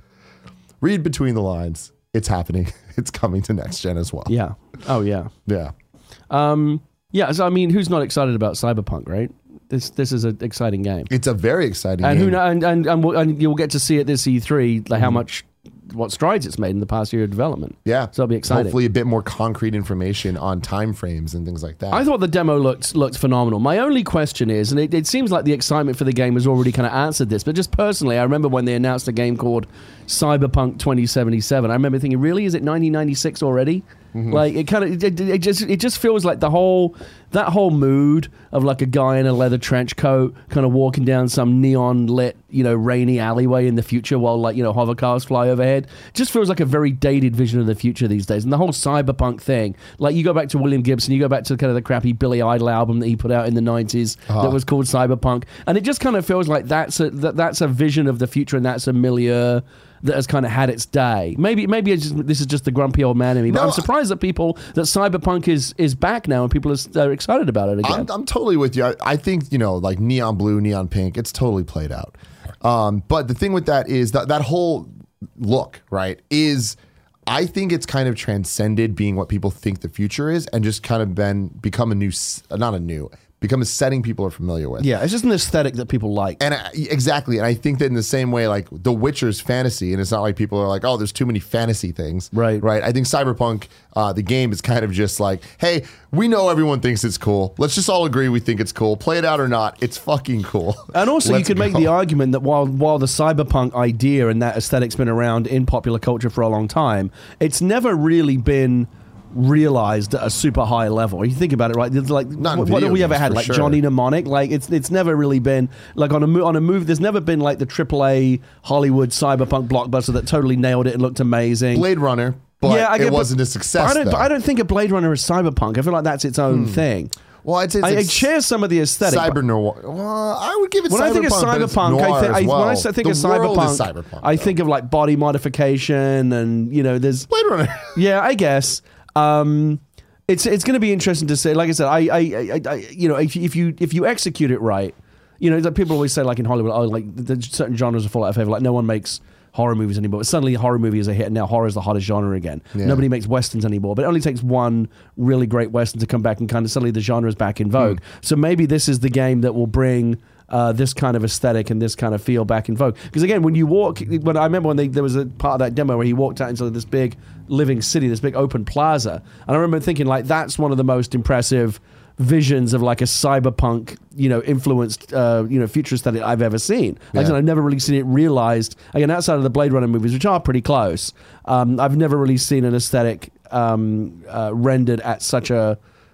Read between the lines. It's happening. It's coming to next gen as well. Yeah. Oh, yeah. Yeah. Um... Yeah, so I mean, who's not excited about Cyberpunk, right? This this is an exciting game, It's a very exciting and game. who know, and and and, we'll, and you'll get to see at this E three like how much, what strides it's made in the past year of development. Yeah. So it'll be exciting. Hopefully a bit more concrete information on timeframes and things like that. I thought the demo looked looked phenomenal. My only question is, and it, it seems like the excitement for the game has already kind of answered this, but just personally, I remember when they announced a game called Cyberpunk twenty seventy-seven. I remember thinking, really, is it nineteen ninety-six already? Mm-hmm. Like it kind of, it, it just, it just feels like the whole, that whole mood of like a guy in a leather trench coat, kind of walking down some neon lit, you know, rainy alleyway in the future while like you know hover cars fly overhead, just feels like a very dated vision of the future these days. And the whole cyberpunk thing, like you go back to William Gibson, you go back to kind of the crappy Billy Idol album that he put out in the nineties uh-huh. that was called Cyberpunk, and it just kind of feels like that's a that, that's a vision of the future, and that's a milieu that has kind of had its day. Maybe maybe it's just, this is just the grumpy old man in me, but no, I'm surprised that people, that Cyberpunk is is back now and people are, are excited about it again. I'm, I'm totally with you. I, I think, you know, like neon blue, neon pink, it's totally played out. Um, but the thing with that is that that whole look, right, is... I think it's kind of transcended being what people think the future is and just kind of been become a new, not a new, become a setting people are familiar with. Yeah, it's just an aesthetic that people like. And I, exactly. And I think that in the same way, like The Witcher's fantasy, and it's not like people are like, oh, there's too many fantasy things. Right. Right. I think Cyberpunk, uh, the game is kind of just like, hey, we know everyone thinks it's cool. Let's just all agree we think it's cool. Play it out or not. It's fucking cool. And also Let's you could go. make the argument that while while the cyberpunk idea and that aesthetic's been around in popular culture for a long time, it's never really been realized at a super high level. You think about it, right? It's like Not in what, what have video we ever games, had? for Like sure. Johnny Mnemonic? Like it's it's never really been like on a mo- on a movie. There's never been like the triple A Hollywood cyberpunk blockbuster that totally nailed it and looked amazing. Blade Runner, but yeah, I get, it wasn't but, a success. But I, don't, though. but I don't think a Blade Runner is cyberpunk. I feel like that's its own thing. Well, I'd say it's I, I like share some of the aesthetic. cyber noir. Well, I would give it When cyberpunk. I think of but it's cyberpunk, I noir think, as I, well. when I think the of world cyberpunk, is cyberpunk, I though. think of like body modification and you know, there's Blade Runner. yeah, I guess. Um, it's it's going to be interesting to say. Like I said, I, I, I, I you know, if you, if you if you execute it right, you know, like people always say, like in Hollywood, oh, like the, the certain genres are fall out of favor. Like no one makes horror movies anymore. But suddenly, horror movie is a hit, and now horror is the hottest genre again. Yeah. Nobody makes westerns anymore. But it only takes one really great western to come back, and kind of suddenly the genre is back in vogue. Mm. So maybe this is the game that will bring. Uh, this kind of aesthetic and this kind of feel back in vogue. Because again, when you walk, when I remember when they, there was a part of that demo where he walked out into this big living city, this big open plaza, and I remember thinking like that's one of the most impressive visions of like a cyberpunk, you know, influenced, uh, you know, future aesthetic I've ever seen. Like I Yeah. said, I've never really seen it realized. Again, outside of the Blade Runner movies, which are pretty close, um, I've never really seen an aesthetic um, uh, rendered at such a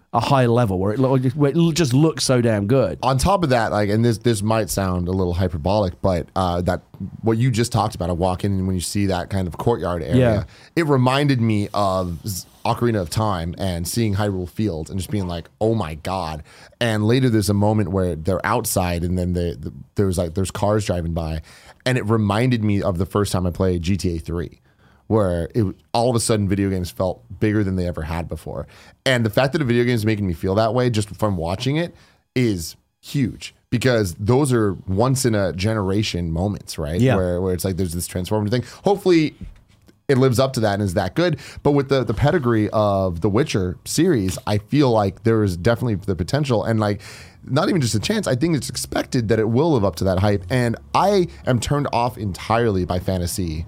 a high level where it, lo- where it just looks so damn good. On top of that, like, and this this might sound a little hyperbolic, but uh, that what you just talked about, of walking in when you see that kind of courtyard area, Yeah. it reminded me of Z- Ocarina of Time and seeing Hyrule Fields and just being like, oh my god. And later there's a moment where they're outside and then they, the, there's like there's cars driving by, and it reminded me of the first time I played G T A three. Where it all of a sudden video games felt bigger than they ever had before. And the fact that a video game is making me feel that way just from watching it is huge, because those are once in a generation moments, right? Yeah. Where, where it's like there's this transformative thing. Hopefully it lives up to that and is that good. But with the, the pedigree of the Witcher series, I feel like there is definitely the potential, and like not even just a chance, I think it's expected that it will live up to that hype. And I am turned off entirely by fantasy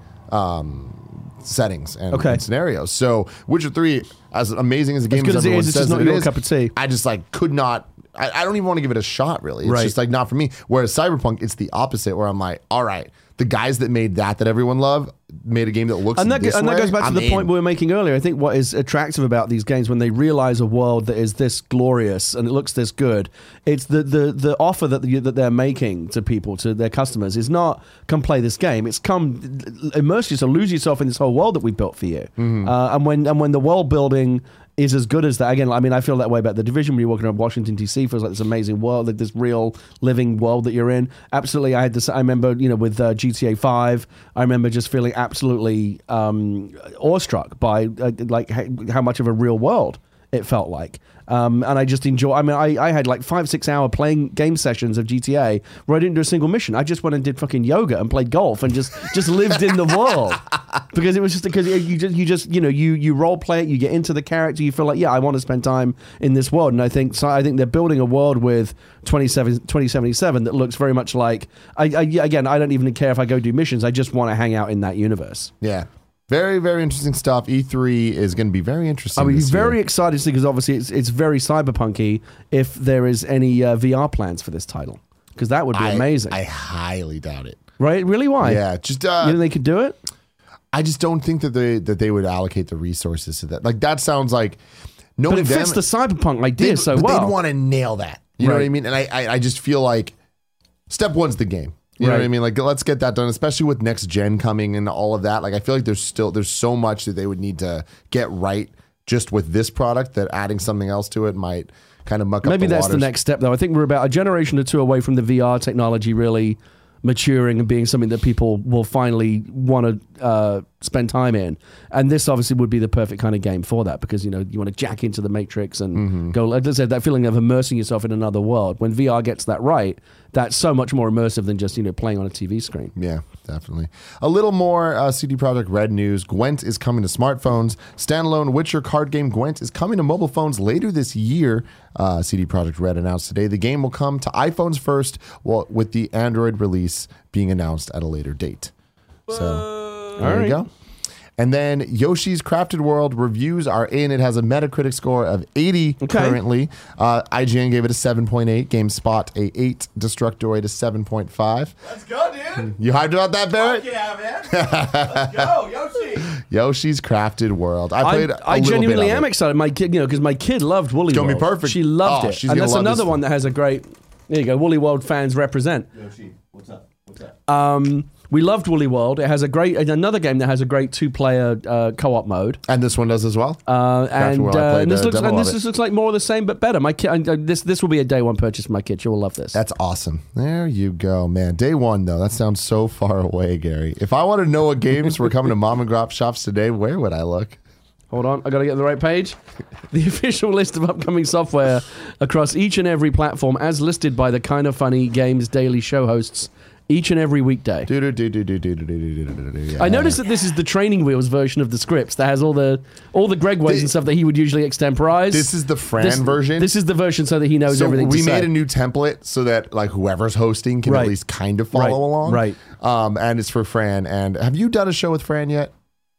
um settings and, Okay. and scenarios. So Witcher three, as amazing as the game good as as it everyone is, it's says just not that it your is, cup of tea. I just like could not I, I don't even want to give it a shot, really. It's Right. just like not for me. Whereas Cyberpunk, it's the opposite, where I'm like, all right, the guys that made that that everyone loved made a game that looks And that, this and that way, goes back I'm to the in. point we were making earlier. I think what is attractive about these games, when they realize a world that is this glorious and it looks this good, it's the the, the offer that the, that they're making to people, to their customers, is not come play this game. It's come immerse yourself, lose yourself in this whole world that we built for you. Mm-hmm. Uh, and when and when the world building is as good as that. Again, I mean, I feel that way about The Division. When you're walking around Washington, D C, feels like this amazing world, like this real living world that you're in. Absolutely. I had this, I remember, you know, with uh, G T A five, I remember just feeling absolutely um, awestruck by uh, like how, how much of a real world it felt like. Um, and I just enjoy, I mean, I, I had like five, six hour playing game sessions of G T A where I didn't do a single mission. I just went and did fucking yoga and played golf and just, just lived in the world. Because it was just because you just, you just, you know, you, you role play it, you get into the character, you feel like, yeah, I want to spend time in this world. And I think, so I think they're building a world with twenty seventy-seven that looks very much like, I, I, again, I don't even care if I go do missions. I just want to hang out in that universe. Yeah. Very, very interesting stuff. E three is going to be very interesting. I mean, this very year. excited to see, because obviously it's it's very cyberpunky. If there is any uh, V R plans for this title, because that would be I, amazing, I highly doubt it. right? Really? Why? Yeah, just uh, You think they could do it? I just don't think that they that they would allocate the resources to that. Like that sounds like knowing But it fits them, the cyberpunk idea they'd- so but well. They'd want to nail that. You know what I Right. mean? And I, I I just feel like step one's the game. You know what I Right. mean? Like let's get that done, especially with next gen coming and all of that. Like I feel like there's still there's so much that they would need to get right just with this product, that adding something else to it might kind of muck up Maybe the that's the waters. next step, though. I think we're about a generation or two away from the V R technology really maturing and being something that people will finally want to uh, spend time in. And this obviously would be the perfect kind of game for that, because, you know, you want to jack into the Matrix and Mm-hmm. go, like I said, that feeling of immersing yourself in another world. When V R gets that right, that's so much more immersive than just, you know, playing on a T V screen. Yeah, definitely. A little more uh, C D Projekt Red news. Gwent is coming to smartphones. Standalone Witcher card game Gwent is coming to mobile phones later this year. Uh, C D Projekt Red announced today the game will come to iPhones first, well, with the Android release being announced at a later date. So there All you right. go. And then Yoshi's Crafted World reviews are in. It has a Metacritic score of eighty Okay. currently. Uh, I G N gave it a seven point eight. GameSpot a eight. Destructoid a seven point five. Let's go, dude. You hyped about that, Barrett? Yeah, man. Let's go, Yoshi. Yoshi's Crafted World. I played. I, a I little genuinely bit of am it. excited. My kid, you know, because my kid loved Woolly gonna be World. perfect. She loved Oh, it, she's and gonna that's love another this. one that has a great. There you go, Woolly World fans represent. Yoshi, what's up? What's up? Um, we loved Woolly World. It has a great another game that has a great two-player uh, co-op mode. And this one does as well. Uh, and, World, I uh, played and this a looks demo and this of it. just looks like more of the same but better. My kid, uh, this this will be a day one purchase for my kid. She will love this. That's awesome. There you go, man. Day one, though. That sounds so far away, Gary. If I want to know what games were coming to mom and grop shops today, where would I look? Hold on, I got to get the right page. The official list of upcoming software across each and every platform, as listed by the Kind of Funny Games Daily show hosts, each and every weekday. Do do do do do do do do do do do. I noticed that this is the training wheels version of the scripts that has all the all the Greg ways Thi- and stuff that he would usually extemporize. This is the Fran This- version. This is the version so that he knows so everything. we to made say. a new template so that like whoever's hosting can Right. at least kind of follow Right. along. Right. Um, and it's for Fran. And have you done a show with Fran yet?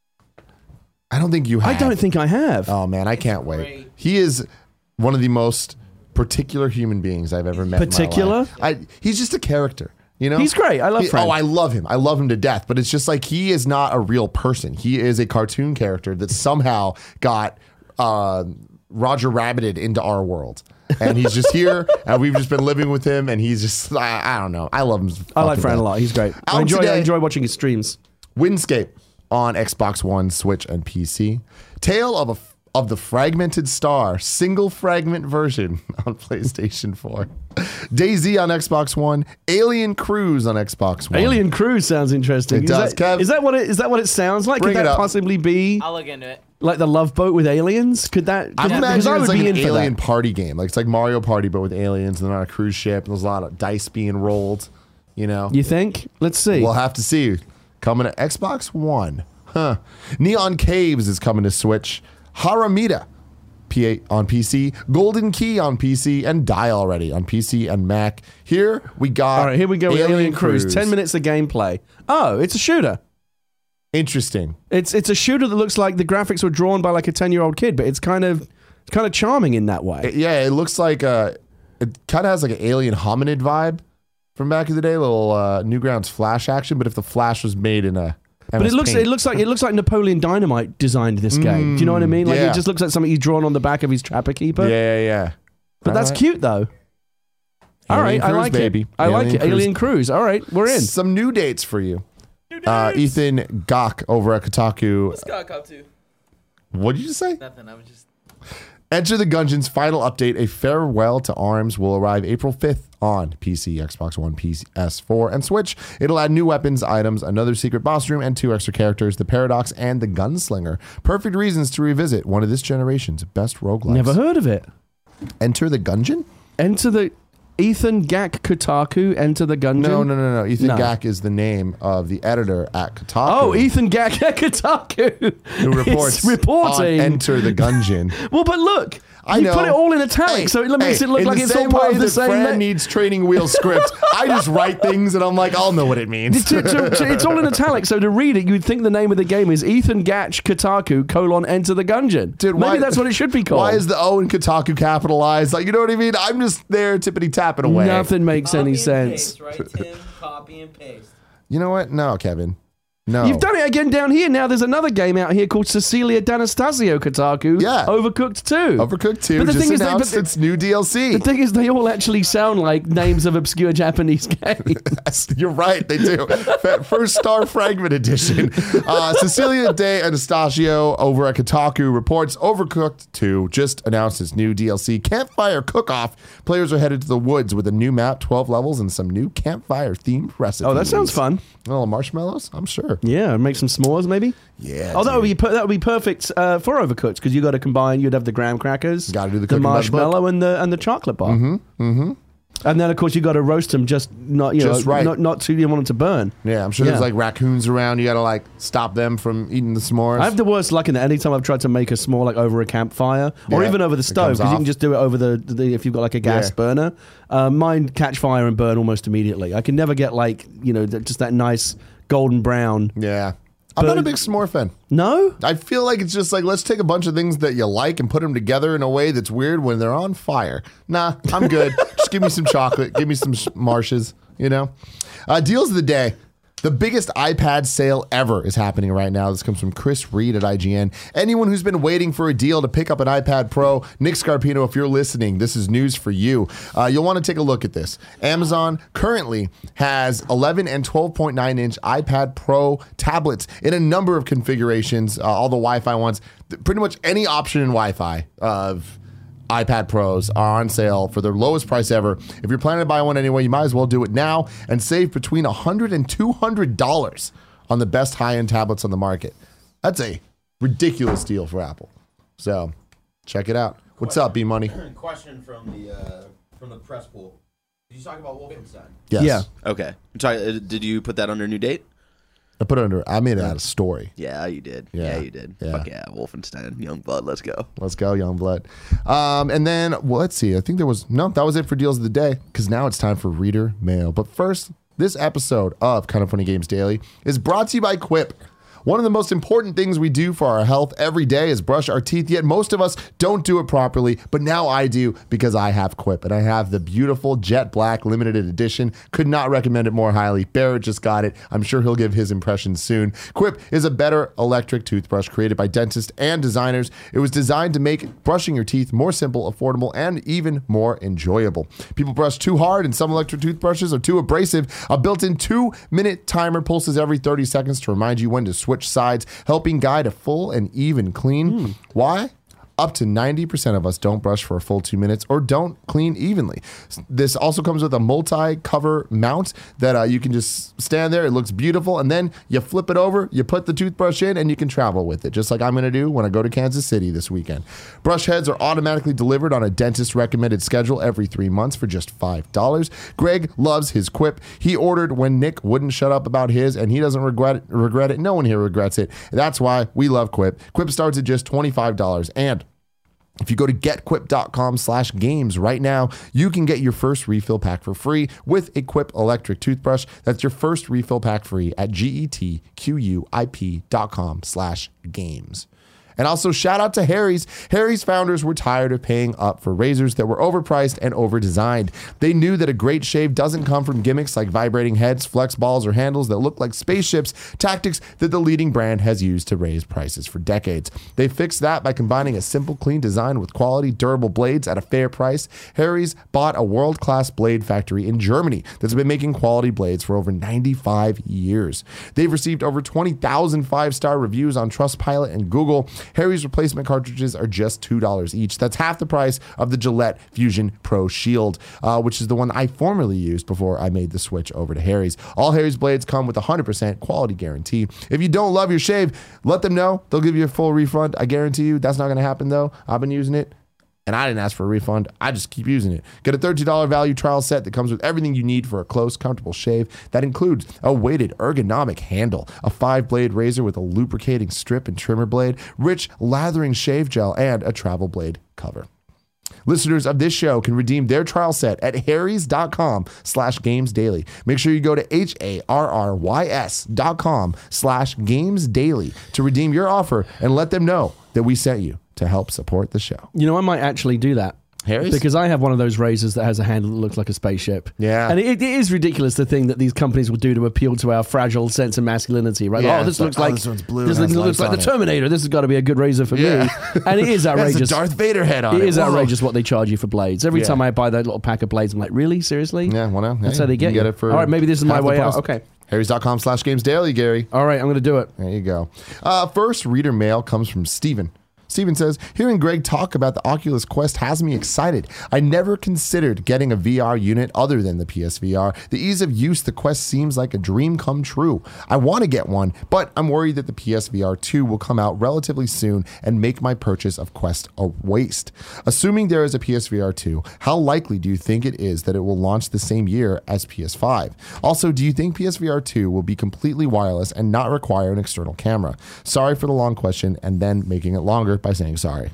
I don't think you have. I don't think I have. Oh man, I can't wait. Great. He is one of the most particular human beings I've ever met. Particular? In my life. I, he's just a character. You know, He's great. I love He- Fran. Oh, I love him. I love him to death. But it's just like he is not a real person. He is a cartoon character that somehow got uh, Roger Rabbited into our world. And he's just here, and we've just been living with him, and he's just, I, I don't know. I love him. I like fucking Fran a bad. lot. He's great. I Out enjoy, I today- enjoy watching his streams. Windscape on Xbox One, Switch, and P C. Tale of a of the Fragmented Star, single fragment version on PlayStation four. DayZ on Xbox One. Alien Cruise on Xbox One. Alien Cruise sounds interesting. It is does, That, Kev. is that what it is? That what it sounds like? Bring Could it that up. possibly be I'll look into it. like the Love Boat with aliens? Could that? Could I'm that imagining because I it's would like be an in for alien that. party game. Like it's like Mario Party, but with aliens, and they're on a cruise ship, and there's a lot of dice being rolled. You know, You think? Let's see. we'll have to see. Coming to Xbox One. Huh. Neon Caves is coming to Switch. Haramita P eight on P C. Golden Key on P C. And Die Already on P C and Mac. Here we got All right, here we go with Alien, Cruise. Ten minutes of gameplay. Oh, it's a shooter. Interesting. It's it's a shooter that looks like the graphics were drawn by like a ten year old kid, but it's kind of it's kind of charming in that way. It- yeah, it looks like uh it kind of has like an alien hominid vibe from back in the day. Little uh, Newgrounds Flash action, but if the Flash was made in a But it looks it looks like it looks like Napoleon Dynamite designed this game. Do you know what I mean? Like yeah. it just looks like something he's drawn on the back of his Trapper Keeper. Yeah, yeah, yeah. But that's Alright. cute though. All Alien right, I Cruise, like baby. it. I like Alien it. Cruise. Alien Cruise. All right, we're in. Some new dates for you. Uh, Ethan Gach over at Kotaku. What's Scott up to? What did you just say? Nothing. I was just. Enter the Gungeon's final update, A Farewell to Arms, will arrive April fifth on P C, Xbox One, P S four, and Switch. It'll add new weapons, items, another secret boss room, and two extra characters, the Paradox and the Gunslinger. Perfect reasons to revisit one of this generation's best roguelikes. Never heard of it. Enter the Gungeon? Enter the Ethan Gach Kotaku. Enter the Gungeon. No, no, no, no. Ethan No. Gach is the name of the editor at Kotaku. Oh, Ethan Gach at Kotaku. who reports It's reporting. on Enter the Gungeon. Well, but look, I you know. put it all in italic, Hey, so it makes hey, it look in like the it's all same part way of the that same. Fran ma- needs training wheel script. I just write things and I'm like, I'll know what it means. to, to, to, it's all in italic, so to read it, you'd think the name of the game is Ethan Gach Kotaku colon Enter the Gungeon. Dude, Maybe why- that's what it should be called. Why is the O in Kotaku capitalized? Like, you know what I mean? I'm just there tippity tapping away. Nothing makes any Copy and sense. Paste, right, Tim? Copy and paste. You know what? No, Kevin. No. You've done it again down here. Now there's another game out here called Cecilia D'Anastasio Kotaku. Yeah. Overcooked two. Overcooked two But the just thing is they- announced but- its new D L C. The thing is, they all actually sound like names of obscure Japanese games. Yes, you're right. They do. F- First Star Fragment Edition. Uh, Cecilia De Anastasio over at Kotaku reports Overcooked two just announced its new D L C, Campfire Cook-Off. Players are headed to the woods with a new map, twelve levels, and some new campfire-themed recipes. Oh, that sounds fun. Little marshmallows? I'm sure. Yeah, make some s'mores maybe. Yeah. Oh, that dude. would be per- that would be perfect uh, for Overcooked because you got to combine. You'd have the graham crackers, Gotta do the the cooking by the book. marshmallow, and the and the chocolate bar. Mm-hmm. Mm-hmm. And then of course you got to roast them just not you Just know right. not not too you want them to burn. Yeah, I'm sure there's Yeah. like raccoons around. You got to like stop them from eating the s'mores. I have the worst luck in that. Anytime I've tried to make a s'more like over a campfire or Yeah, even over the it stove, comes because you off. can just do it over the, the if you've got like a gas Yeah. burner. Uh, mine catch fire and burn almost immediately. I can never get like you know th- just that nice golden brown. yeah. I'm not But- a big s'more fan. No, I feel like it's just like, let's take a bunch of things that you like and put them together in a way that's weird when they're on fire. Nah, I'm good. Just give me some chocolate. Give me some sh- marshes, you know? Uh, deals of the day. The biggest iPad sale ever is happening right now. This comes from Chris Reed at I G N. Anyone who's been waiting for a deal to pick up an iPad Pro, Nick Scarpino, if you're listening, this is news for you. Uh, you'll want to take a look at this. Amazon currently has eleven and twelve point nine inch iPad Pro tablets in a number of configurations, uh, all the Wi-Fi ones. Th- Pretty much any option in Wi-Fi of iPad Pros are on sale for their lowest price ever. If you're planning to buy one anyway, you might as well do it now and save between one hundred dollars and two hundred dollars on the best high-end tablets on the market. That's a ridiculous deal for Apple. So check it out. What's up, B-Money? Question from the uh, from the press pool. Did you talk about Wolfenstein? Yes. Yeah. Okay. I'm sorry, uh, did you put that under new date? I put it under, I made it out of story. Yeah, you did. Yeah. Yeah, you did. Yeah. Fuck yeah, Wolfenstein, Young Blood, let's go. Let's go, young blood. Um, and then, well, let's see. I think there was, no, that was it for deals of the day because now it's time for reader mail. But first, this episode of Kind of Funny Games Daily is brought to you by Quip. One of the most important things we do for our health every day is brush our teeth, yet most of us don't do it properly, but now I do because I have Quip, and I have the beautiful Jet Black limited edition. Could not recommend it more highly. Barrett just got it. I'm sure he'll give his impressions soon. Quip is a better electric toothbrush created by dentists and designers. It was designed to make brushing your teeth more simple, affordable, and even more enjoyable. People brush too hard, and some electric toothbrushes are too abrasive. A built-in two-minute timer pulses every thirty seconds to remind you when to switch sides, helping guide a full and even clean. Mm. Why? Up to ninety percent of us don't brush for a full two minutes or don't clean evenly. This also comes with a multi-cover mount that uh, you can just stand there. It looks beautiful. And then you flip it over, you put the toothbrush in, and you can travel with it, just like I'm going to do when I go to Kansas City this weekend. Brush heads are automatically delivered on a dentist-recommended schedule every three months for just five dollars. Greg loves his Quip. He ordered when Nick wouldn't shut up about his, and he doesn't regret it. Regret it. No one here regrets it. That's why we love Quip. Quip starts at just twenty-five dollars. And if you go to getquip.com slash games right now, you can get your first refill pack for free with a Quip electric toothbrush. That's your first refill pack free at getquip.com slash games. And also shout out to Harry's. Harry's founders were tired of paying up for razors that were overpriced and over-designed. They knew that a great shave doesn't come from gimmicks like vibrating heads, flex balls, or handles that look like spaceships, tactics that the leading brand has used to raise prices for decades. They fixed that by combining a simple, clean design with quality, durable blades at a fair price. Harry's bought a world-class blade factory in Germany that's been making quality blades for over ninety-five years. They've received over twenty thousand five-star reviews on Trustpilot and Google. Harry's replacement cartridges are just two dollars each. That's half the price of the Gillette Fusion Pro Shield, uh, which is the one I formerly used before I made the switch over to Harry's. All Harry's blades come with a one hundred percent quality guarantee. If you don't love your shave, let them know. They'll give you a full refund. I guarantee you that's not going to happen, though. I've been using it, and I didn't ask for a refund. I just keep using it. Get a thirty dollars value trial set that comes with everything you need for a close, comfortable shave. That includes a weighted ergonomic handle, a five-blade razor with a lubricating strip and trimmer blade, rich lathering shave gel, and a travel blade cover. Listeners of this show can redeem their trial set at harrys.com slash games daily. Make sure you go to H-A-R-R-Y-S dot com slash games daily to redeem your offer and let them know that we sent you to help support the show. You know, I might actually do that. Harry's? Because I have one of those razors that has a handle that looks like a spaceship. Yeah. And it, it is ridiculous the thing that these companies will do to appeal to our fragile sense of masculinity, right? Yeah, oh, this looks like, like, oh, this one's blue this and has looks lights like the on it. Terminator. This has got to be a good razor for Yeah. me. And it is It has a outrageous. Darth Vader head on it. It is Whoa. outrageous what they charge you for blades. Every Yeah. time I buy that little pack of blades, I'm like, really? Seriously? Yeah, well, no, That's hey, how they you get can you. get it for All right, maybe this is my half the way out. price. Okay. Harrys.com slash games daily, Gary. All right, I'm going to do it. There you go. Uh, first reader mail comes from Steven. Steven says, hearing Greg talk about the Oculus Quest has me excited. I never considered getting a V R unit other than the P S V R. The ease of use, the Quest seems like a dream come true. I want to get one, but I'm worried that the P S V R two will come out relatively soon and make my purchase of Quest a waste. Assuming there is a P S V R two, how likely do you think it is that it will launch the same year as P S five? Also, do you think P S V R two will be completely wireless and not require an external camera? Sorry for the long question and then making it longer by saying sorry.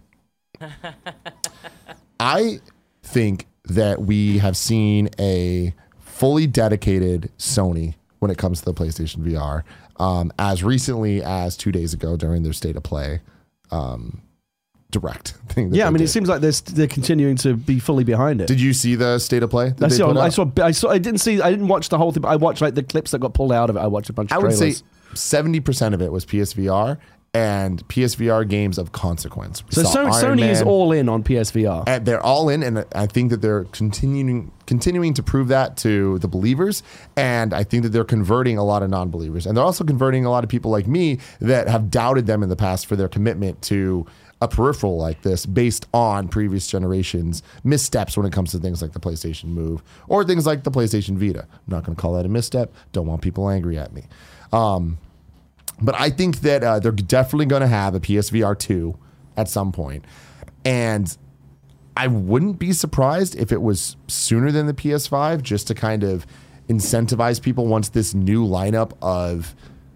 I think that we have seen a fully dedicated Sony when it comes to the PlayStation V R um, as recently as two days ago during their State of Play um, direct thing. that Yeah, I they mean, did. it seems like they're, they're continuing to be fully behind it. Did you see the State of Play? that I they saw, put I out? saw, I saw, I didn't see, I didn't watch the whole thing, but I watched like the clips that got pulled out of it. I watched a bunch of I would trailers. say seventy percent of it was P S V R and P S V R games of consequence. We So, saw so Iron Sony is Man. all in on P S V R. And they're all in, and I think that they're continuing continuing to prove that to the believers, and I think that they're converting a lot of non-believers, and they're also converting a lot of people like me that have doubted them in the past for their commitment to a peripheral like this based on previous generations' missteps when it comes to things like the PlayStation Move or things like the PlayStation Vita. I'm not going to call that a misstep. Don't want people angry at me. Um, but I think that uh, they're definitely going to have a P S V R two at some point. And I wouldn't be surprised if it was sooner than the P S five, just to kind of incentivize people once this new lineup of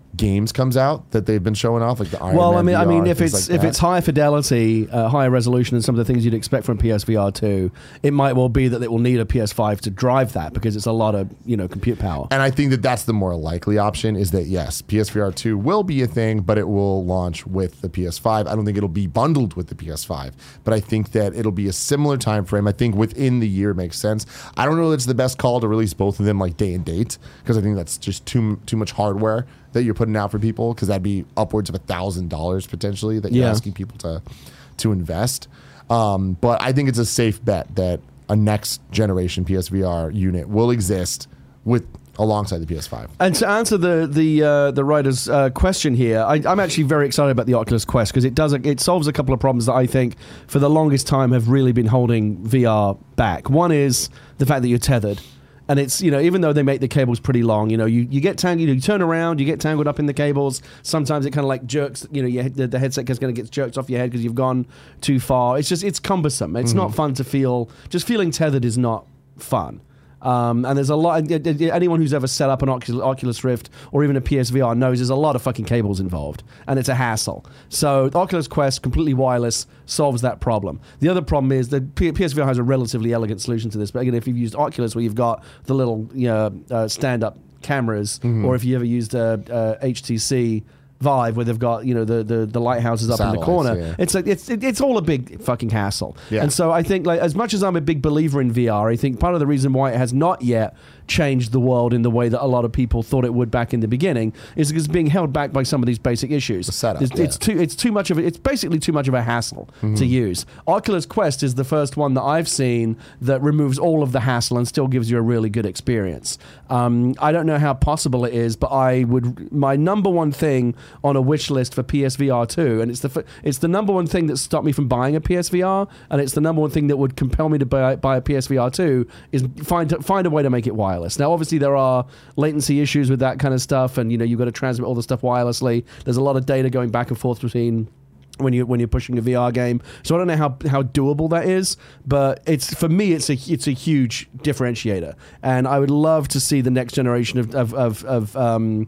games comes out that they've been showing off, like the Iron Well, Man I mean, I V R, mean, if things it's like if that. it's higher fidelity, uh, higher resolution, and some of the things you'd expect from P S V R two, it might well be that it will need a P S five to drive that because it's a lot of you know compute power. And I think that that's the more likely option is that, yes, P S V R two will be a thing, but it will launch with the P S five. I don't think it'll be bundled with the P S five, but I think that it'll be a similar time frame. I think within the year makes sense. I don't know that it's the best call to release both of them like day and date because I think that's just too too much hardware that you're putting out for people because that'd be upwards of a thousand dollars potentially that you're Yeah. asking people to to invest. Um, but I think it's a safe bet that a next generation P S V R unit will exist with alongside the P S five. And to answer the the uh, the writer's uh, question here, I, I'm actually very excited about the Oculus Quest because it does a, it solves a couple of problems that I think for the longest time have really been holding V R back. One is the fact that you're tethered. And it's, you know, even though they make the cables pretty long, you know, you, you get tangled, you, know, you turn around, you get tangled up in the cables. Sometimes it kind of like jerks, you know, your, the, the headset is going to get jerked off your head because you've gone too far. It's just, it's cumbersome. It's mm-hmm. not fun to feel, just feeling tethered is not fun. Um, and there's a lot, anyone who's ever set up an Oculus, Oculus Rift or even a P S V R knows there's a lot of fucking cables involved and it's a hassle. So the Oculus Quest, completely wireless, solves that problem. The other problem is the P- PSVR has a relatively elegant solution to this. But again, if you've used Oculus where you've got the little you know, uh, stand-up cameras mm-hmm. or if you ever used uh, uh, H T C Vive where they've got you know the the, the lighthouses up in the corner. Yeah. It's a, it's it, it's all a big fucking hassle. Yeah. And so I think like as much as I'm a big believer in V R, I think part of the reason why it has not yet changed the world in the way that a lot of people thought it would back in the beginning is because it's being held back by some of these basic issues. The setup, it's, yeah. it's too it's too much of a, it's basically too much of a hassle mm-hmm. to use. Oculus Quest is the first one that I've seen that removes all of the hassle and still gives you a really good experience. Um, I don't know how possible it is, but I would my number one thing on a wish list for P S V R two, and it's the it's the number one thing that stopped me from buying a P S V R, and it's the number one thing that would compel me to buy, buy a P S V R two is find find a way to make it wireless. Now, obviously, there are latency issues with that kind of stuff, and you know you've got to transmit all the stuff wirelessly. There's a lot of data going back and forth between when you when you're pushing a V R game. So I don't know how how doable that is, but it's for me it's a it's a huge differentiator, and I would love to see the next generation of of of, of um,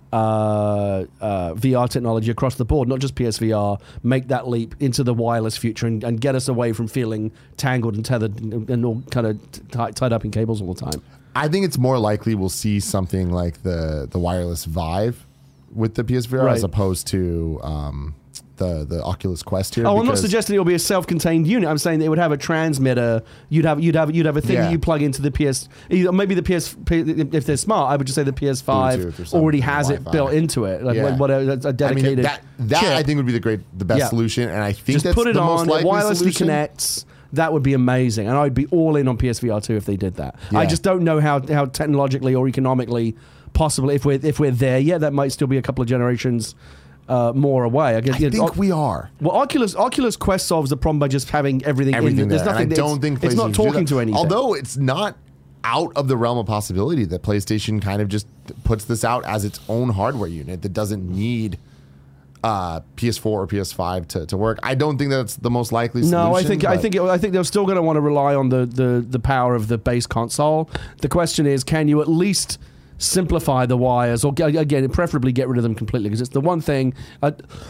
Uh, uh, V R technology across the board, not just P S V R, make that leap into the wireless future and, and get us away from feeling tangled and tethered and, and all kind of t- tied up in cables all the time. I think it's more likely we'll see something like the the wireless Vive with the P S V R right. as opposed to um, the the Oculus Quest here. Oh, I'm not suggesting it'll be a self-contained unit. I'm saying that it would have a transmitter. You'd have you'd have you'd have a thing Yeah. that you plug into the P S. Either, maybe the P S. If they're smart, I would just say the P S five Bluetooth or something, already has Wi-Fi. it built into it. Like Yeah. what, what a, a I mean, dedicated. that that chip. I think would be the great the best Yeah. solution, and I think just that's put it the on. most It likely wirelessly solution. connects. That would be amazing, and I'd be all in on P S V R two if they did that. I Yeah. just don't know how how technologically or economically possible if we're if we're there yet. That might still be a couple of generations uh, more away. I, guess, I you know, think Oc- we are. Well, Oculus Oculus Quest solves the problem by just having everything, Everything in. There's there. nothing. And I don't it's, think it's not PlayStation should do talking that. to anything. Although it's not out of the realm of possibility that PlayStation kind of just puts this out as its own hardware unit that doesn't need uh, P S four or P S five to, to work. I don't think that's the most likely solution. No, I think I but- think it, I think they're still going to want to rely on the, the the power of the base console. The question is, can you at least simplify the wires, or g- again, preferably get rid of them completely? Because it's the one thing. Uh,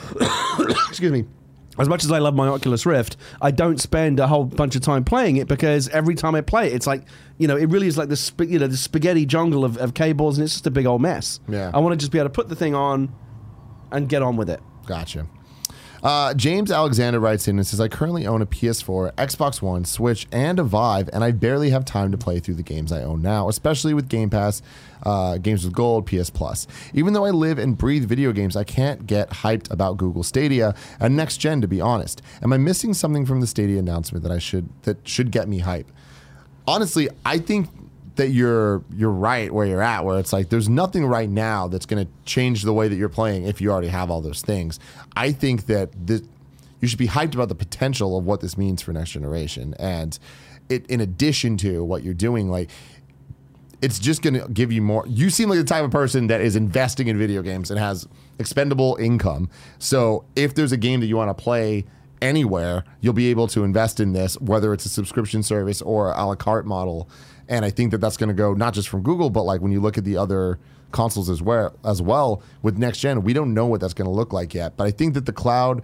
excuse me. As much as I love my Oculus Rift, I don't spend a whole bunch of time playing it because every time I play it, it's like, you know, it really is like the sp- you know the spaghetti jungle of, of cables, and it's just a big old mess. Yeah. I want to just be able to put the thing on and get on with it. Gotcha. Uh, James Alexander writes in and says, I currently own a P S four, Xbox One, Switch, and a Vive, and I barely have time to play through the games I own now, especially with Game Pass, uh, Games with Gold, P S Plus. Even though I live and breathe video games, I can't get hyped about Google Stadia and next gen, to be honest. Am I missing something from the Stadia announcement that I should that should get me hype? Honestly, I think that you're you're right where you're at, where it's like there's nothing right now that's going to change the way that you're playing if you already have all those things. I think that this, you should be hyped about the potential of what this means for next generation, and it in addition to what you're doing, like it's just going to give you more. You seem like the type of person that is investing in video games and has expendable income. So if there's a game that you want to play anywhere, you'll be able to invest in this, whether it's a subscription service or a la carte model. And I think that that's going to go not just from Google, but like when you look at the other consoles as well. As well with next gen, we don't know what that's going to look like yet. But I think that the cloud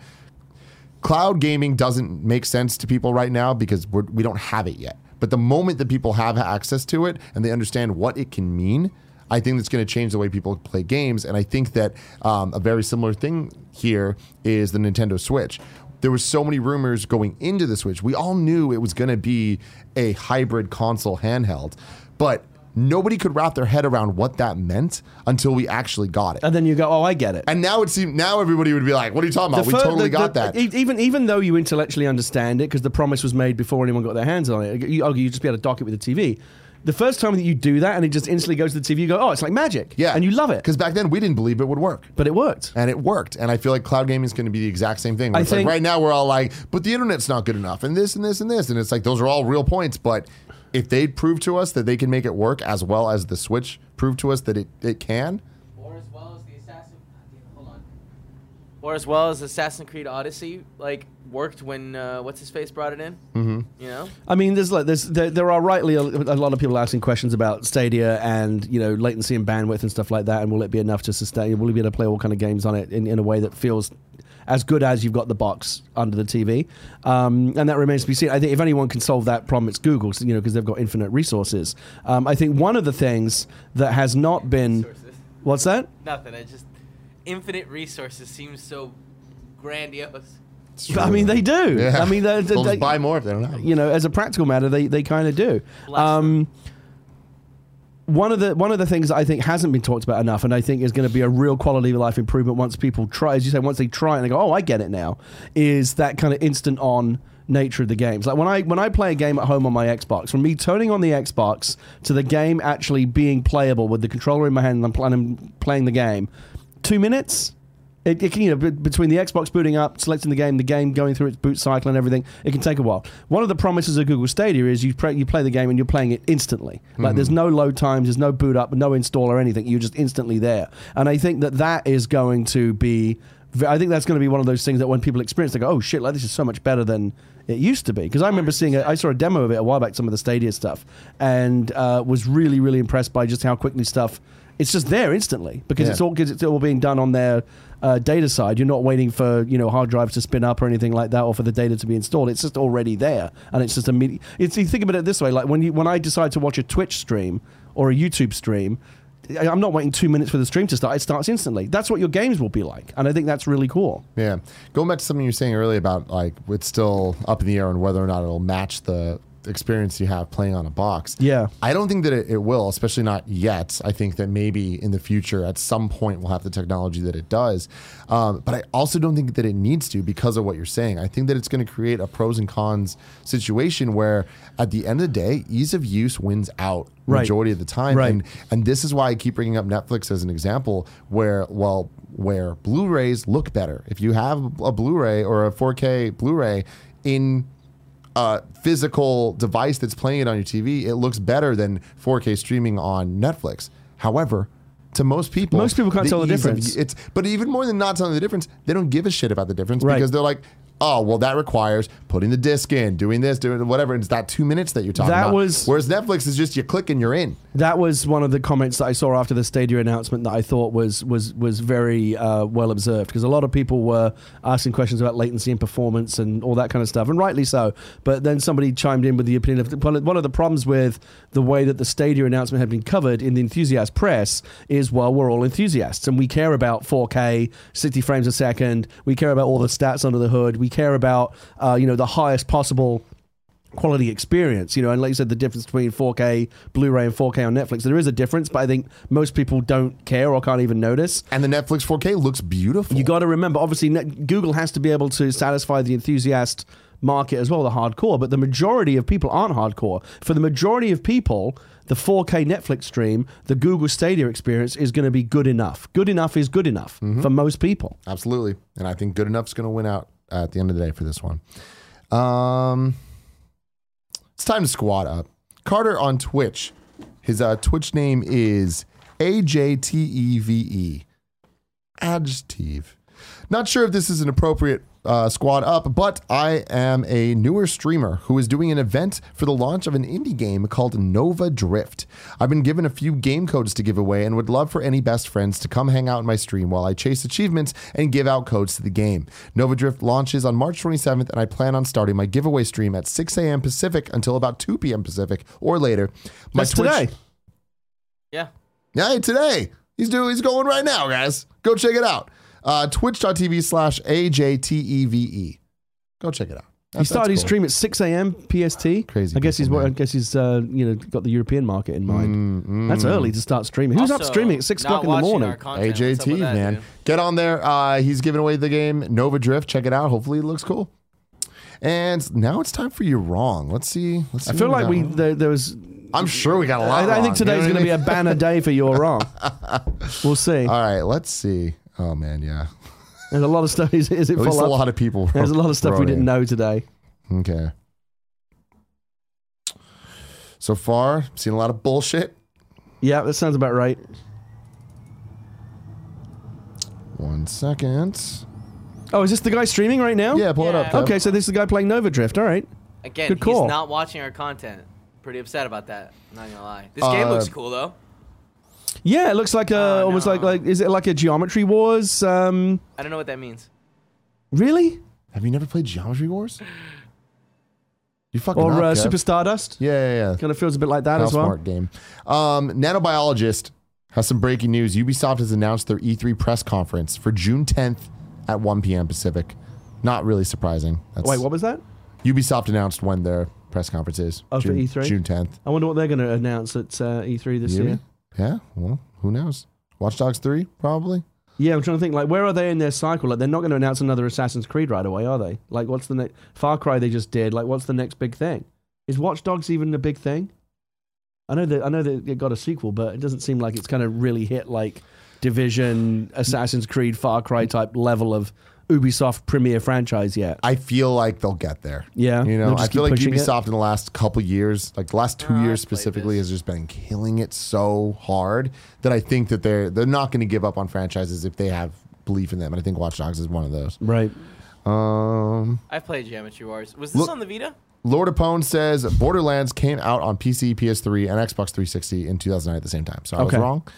cloud gaming doesn't make sense to people right now because we're, we don't have it yet. But the moment that people have access to it and they understand what it can mean, I think that's going to change the way people play games. And I think that um, a very similar thing here is the Nintendo Switch. There were so many rumors going into the Switch. We all knew it was going to be a hybrid console handheld, but nobody could wrap their head around what that meant until we actually got it. And then you go, oh, I get it. And now it seems now everybody would be like, "What are you talking about? The We fir- totally the- got the- that." e- Even even though you intellectually understand it, because the promise was made before anyone got their hands on it, you, oh, you just be able to dock it with the T V. The first time that you do that and it just instantly goes to the T V, you go, oh, it's like magic. Yeah, And you love it. because back then we didn't believe it would work. But it worked. And it worked. And I feel like cloud gaming is going to be the exact same thing. I It's think- like right now we're all like, but the internet's not good enough, and this and this and this, and it's like those are all real points. But if they prove to us that they can make it work as well as the Switch proved to us that it, it can, Or as well as the Assassin. Hold on. Or as well as Assassin's Creed Odyssey, like worked when uh, what's his face brought it in. Mm-hmm. You know. I mean, there's like there's there, there are rightly a, a lot of people asking questions about Stadia and you know latency and bandwidth and stuff like that, and will it be enough to sustain? Will you be able to play all kind of games on it in, in a way that feels as good as you've got the box under the T V? Um, and that remains to be seen. I think if anyone can solve that problem, it's Google, you know, because they've got infinite resources. Um, I think one of the things that has not been Resources. what's that? Nothing. I just infinite resources seems so grandiose. I mean, they do. Yeah. I mean, they, they'll they, just buy more if they don't have. you know, as a practical matter, they, they kind of do. Bless Um, one of the one of the things that I think hasn't been talked about enough, and I think is going to be a real quality of life improvement once people try, as you say, once they try it and they go, oh, I get it now, is that kind of instant on nature of the games. Like when I when I play a game at home on my Xbox, from me turning on the Xbox to the game actually being playable with the controller in my hand and I'm playing playing the game, two minutes. It, it can, you know, b- between the Xbox booting up, selecting the game, the game going through its boot cycle and everything, it can take a while. One of the promises of Google Stadia is you play, you play the game and you're playing it instantly. Like Mm-hmm. there's no load times, there's no boot up, no install or anything. You're just instantly there. And I think that that is going to be, v- I think that's going to be one of those things that when people experience, they go, oh shit, like this is so much better than it used to be. Because I remember seeing, a, I saw a demo of it a while back, some of the Stadia stuff, and uh, was really, really impressed by just how quickly stuff, it's just there instantly because Yeah. it's all because it's all being done on their uh, data side. You're not waiting for you know hard drives to spin up or anything like that, or for the data to be installed. It's just already there, and it's just immediate. It's you think about it this way: like when you when I decide to watch a Twitch stream or a YouTube stream, I- I'm not waiting two minutes for the stream to start. It starts instantly. That's what your games will be like, and I think that's really cool. Yeah. Going back to something you were saying earlier about like it's still up in the air on whether or not it'll match the experience you have playing on a box. Yeah. I don't think that it, it will, especially not yet. I think that maybe in the future, at some point, we'll have the technology that it does. Um, but I also don't think that it needs to because of what you're saying. I think that it's going to create a pros and cons situation where at the end of the day, ease of use wins out Right. majority of the time. Right. And and this is why I keep bringing up Netflix as an example where, well, where Blu-rays look better. If you have a Blu-ray or a four K Blu-ray in a physical device that's playing it on your T V, it looks better than four K streaming on Netflix. However, to most people, Most people can't tell the ease of- difference. It's but even more than not telling the difference, they don't give a shit about the difference Right. because they're like, oh, well, that requires putting the disc in, doing this, doing whatever. It's that two minutes that you're talking That about. was- Whereas Netflix is just you click and you're in. That was one of the comments that I saw after the Stadia announcement that I thought was was was very uh, well observed because a lot of people were asking questions about latency and performance and all that kind of stuff, and rightly so. But then somebody chimed in with the opinion of one of- one of the problems with the way that the Stadia announcement had been covered in the enthusiast press is, well, we're all enthusiasts and we care about four K, sixty frames a second. We care about all the stats under the hood. We care about uh, you know the highest possible quality experience, you know, and like you said, the difference between four K Blu-ray and four K on Netflix, there is a difference, but I think most people don't care or can't even notice. And the Netflix four K looks beautiful. You got to remember, obviously, Net- Google has to be able to satisfy the enthusiast market as well, the hardcore, but the majority of people aren't hardcore. For the majority of people, the four K Netflix stream, the Google Stadia experience is going to be good enough. Good enough is good enough for most people. Absolutely. And I think good enough's going to win out at the end of the day for this one. Um, it's time to squat up. Carter on Twitch. His uh, Twitch name is A J T E V E. Adjective. Not sure if this is an appropriate uh, squad up, but I am a newer streamer who is doing an event for the launch of an indie game called Nova Drift. I've been given a few game codes to give away and would love for any best friends to come hang out in my stream while I chase achievements and give out codes to the game. Nova Drift launches on March twenty-seventh, and I plan on starting my giveaway stream at six a.m. Pacific until about two p.m. Pacific or later. My That's Twitch- today. Yeah. Yeah, today. He's doing. He's going right now, guys. Go check it out. Uh, Twitch.tv slash AJTEVE. Go check it out. He That's- started his that's cool. stream at six a.m. P S T. Crazy I guess he's. people, I man. guess he's. Uh, you know, got the European market in mind. Mm, mm. That's early to start streaming. Who's up Also, streaming at six not o'clock in the watching morning? our content. What's up AJT, with that, man. dude? Get on there. Uh, he's giving away the game Nova Drift. Check it out. Hopefully it looks cool. And now it's time for you wrong. Let's see. Let's see I feel what like we got. there, there was. I'm sure we got a lot. I, I think wrong. today's You know going to what be a banner day for your wrong. We'll see. I mean? All right. Let's see. Oh man, yeah. There's a lot of stuff. Is, is it At least full a up? lot of people. There's a lot of stuff we wrote didn't in. know today. Okay. So far, seen a lot of bullshit. Yeah, that sounds about right. One second. Oh, is this the guy streaming right now? Yeah, pull it up. Yeah. Kev. Okay, so this is the guy playing Nova Drift. All right. Again, Good call. he's not watching our content. Pretty upset about that. I'm not gonna lie. This Uh, game looks cool though. Yeah, it looks like a Oh, almost no. like like is it like a Geometry Wars? Um, I don't know what that means. really? Have you never played Geometry Wars? You fucking Or up, uh, Kev. Super Stardust? Yeah, yeah, yeah. Kind of feels a bit like that How as well. smart game. Um, Nanobiologist has some breaking news. Ubisoft has announced their E three press conference for June tenth at one p.m. Pacific. Not really surprising. That's, Wait, what was that? Ubisoft announced when their press conference is. Oh, for June, E three? June tenth. I wonder what they're going to announce at uh, E three this Maybe? year. Yeah, well, who knows? Watch Dogs three, probably. Yeah, I'm trying to think. Like, where are they in their cycle? Like, they're not going to announce another Assassin's Creed right away, are they? Like, what's the next Far Cry they just did? Like, what's the next big thing? Is Watch Dogs even a big thing? I know that I know that it got a sequel, but it doesn't seem like it's kind of really hit like Division, Assassin's Creed, Far Cry type level of Ubisoft premier franchise yet. I feel like they'll get there. Yeah, You know, they'll I just feel keep like pushing it. Ubisoft in the last couple years, like the last two Oh, I've years played specifically, this. has just been killing it so hard that I think that they're they're not going to give up on franchises if they have belief in them. And I think Watch Dogs is one of those. Right. Um, I've played Geometry Wars. Was this Look- on the Vita? Lord Apone says Borderlands came out on P C, P S three, and Xbox three sixty in two thousand nine at the same time. So I Okay. was wrong.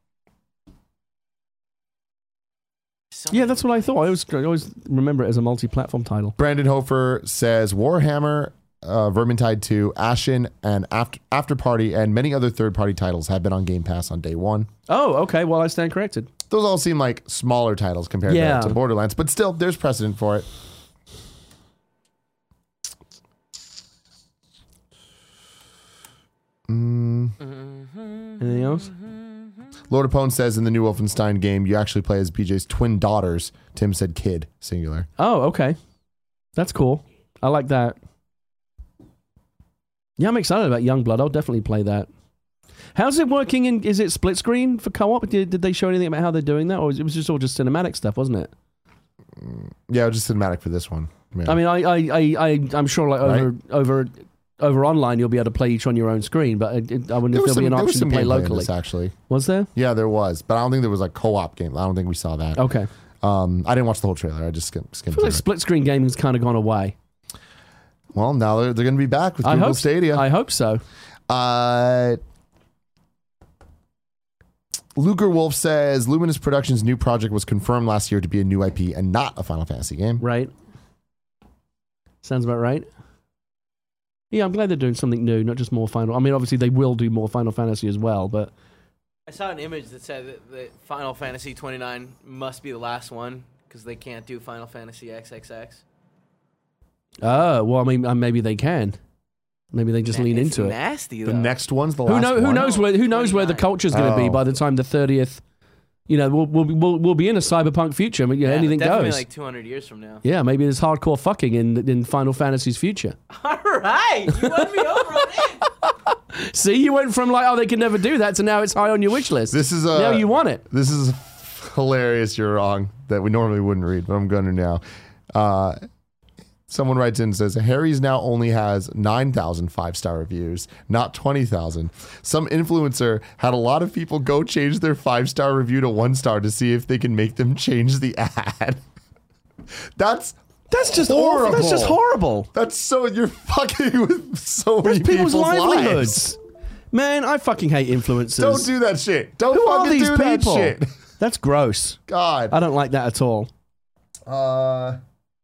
Yeah, that's what I thought. I always, I always remember it as a multi-platform title. Brandon Hofer says Warhammer, uh, Vermintide two, Ashen, and After After Party, and many other third-party titles have been on Game Pass on day one. Oh, okay. Well, I stand corrected. Those all seem like smaller titles compared to- Yeah. to, Borderlands, but still, there's precedent for it. Mm. Anything else? Lord Apone says in the new Wolfenstein game, you actually play as B J's twin daughters. Tim said kid, singular. Oh, okay. That's cool. I like that. Yeah, I'm excited about Youngblood. I'll definitely play that. How's it working? In is it split screen for co-op? Did, did they show anything about how they're doing that, or was it was just all just cinematic stuff, wasn't it? Yeah, it was just cinematic for this one. Yeah. I mean, I, I, I, I I'm sure like over, Right. over, over online, you'll be able to play each on your own screen. But it, it, I wonder there if was there'll be some, an there was option to some play gameplay in locally. this, actually. Was there? Yeah, there was, but I don't think there was like co-op game. I don't think we saw that. Okay. Um, I didn't watch the whole trailer. I just skim, I skimmed feel through like it. split screen gaming's kind of gone away. Well, now they're, they're going to be back with I Google hope Stadia. I hope so. Uh, Luger Wolf says Luminous Productions' new project was confirmed last year to be a new I P and not a Final Fantasy game. Right. Sounds about right. Yeah, I'm glad they're doing something new, not just more Final. I mean, obviously they will do more Final Fantasy as well, but I saw an image that said that, that Final Fantasy twenty-nine must be the last one because they can't do Final Fantasy triple X. oh, well, I mean, uh, maybe they can. Maybe they just Na- lean it's into it. nasty, The though. next one's the Who last know? Who one. knows where? Who knows where the twenty-nine. culture's going to be Oh. by the time the thirtieth? You know, we'll we'll be, we'll, we'll be in a cyberpunk future. I mean, yeah, Yeah, anything definitely goes. like two hundred years from now. Yeah, maybe there's hardcore fucking in in Final Fantasy's future. All right, you won me over on it. See, you went from like, oh, they can never do that to now it's high on your wish list. This is a. now you want it. This is hilarious. You're wrong. That we normally wouldn't read, but I'm going to now. Uh, someone writes in and says Harry's now only has nine thousand five-star reviews, not twenty thousand. Some influencer had a lot of people go change their five-star review to one star to see if they can make them change the ad. That's That's just awful. That's just horrible. That's so you're fucking with so many That's people's, people's livelihoods. lives. Man, I fucking hate influencers. Don't do that shit. Don't Who are fucking these do that people? shit. That's gross. God. I don't like that at all. Uh,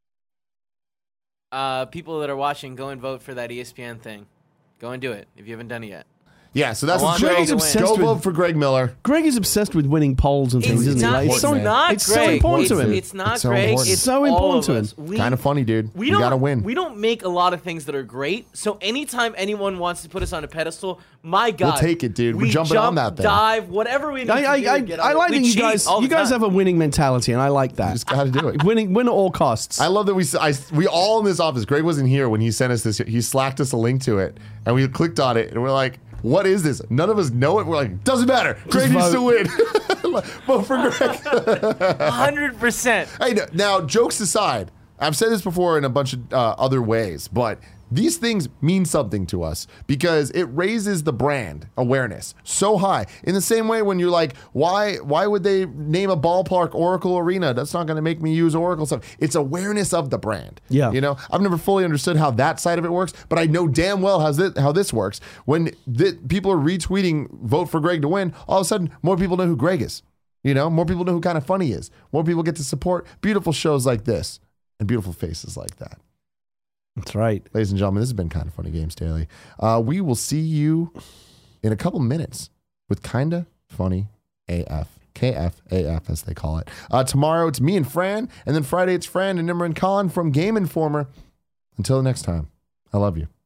Uh, people that are watching, go and vote for that E S P N thing. Go and do it if you haven't done it yet. yeah, so that's I what want Greg Greg is to win. obsessed Go with. vote for Greg Miller. Greg is obsessed with winning polls and things, It's isn't he? not, Like, it's it's so, not it's Greg. so important it's, to him. It's not It's so Greg. important. It's So all important of to him. us. We- Kind of funny, dude. We you don't, gotta win. We don't make a lot of things that are great. So anytime anyone wants to put us on a pedestal, my God, We'll take it, dude. We're We jumping jump, on that thing. dive, whatever we need I, to I, do I, to get I on like it. that We you cheat guys, all you the guys time. have a winning mentality, and I like that. Just gotta do it. Winning, win at all costs. I love that we I, we all in this office. Greg wasn't here when he sent us this. He slacked us a link to it, and we clicked on it, and we're like, "What is this?" None of us know it. We're like, "Doesn't matter. Greg needs to win. Vote for Greg." one hundred percent. Hey, no- now jokes aside, I've said this before in a bunch of uh, other ways, but these things mean something to us because it raises the brand awareness so high. In the same way, when you're like, why why would they name a ballpark Oracle Arena? That's not going to make me use Oracle stuff. It's awareness of the brand. Yeah. You know, I've never fully understood how that side of it works, but I know damn well how this, how this works. When th- people are retweeting vote for Greg to win, all of a sudden more people know who Greg is. You know, more people know who Kind of Funny is. More people get to support beautiful shows like this and beautiful faces like that. That's right. Ladies and gentlemen, this has been Kind of Funny Games Daily. Uh, we will see you in a couple minutes with Kinda Funny A F. K F A F, as they call it. Uh, tomorrow, it's me and Fran. And then Friday, it's Fran and Nimmer and Colin from Game Informer. Until next time, I love you.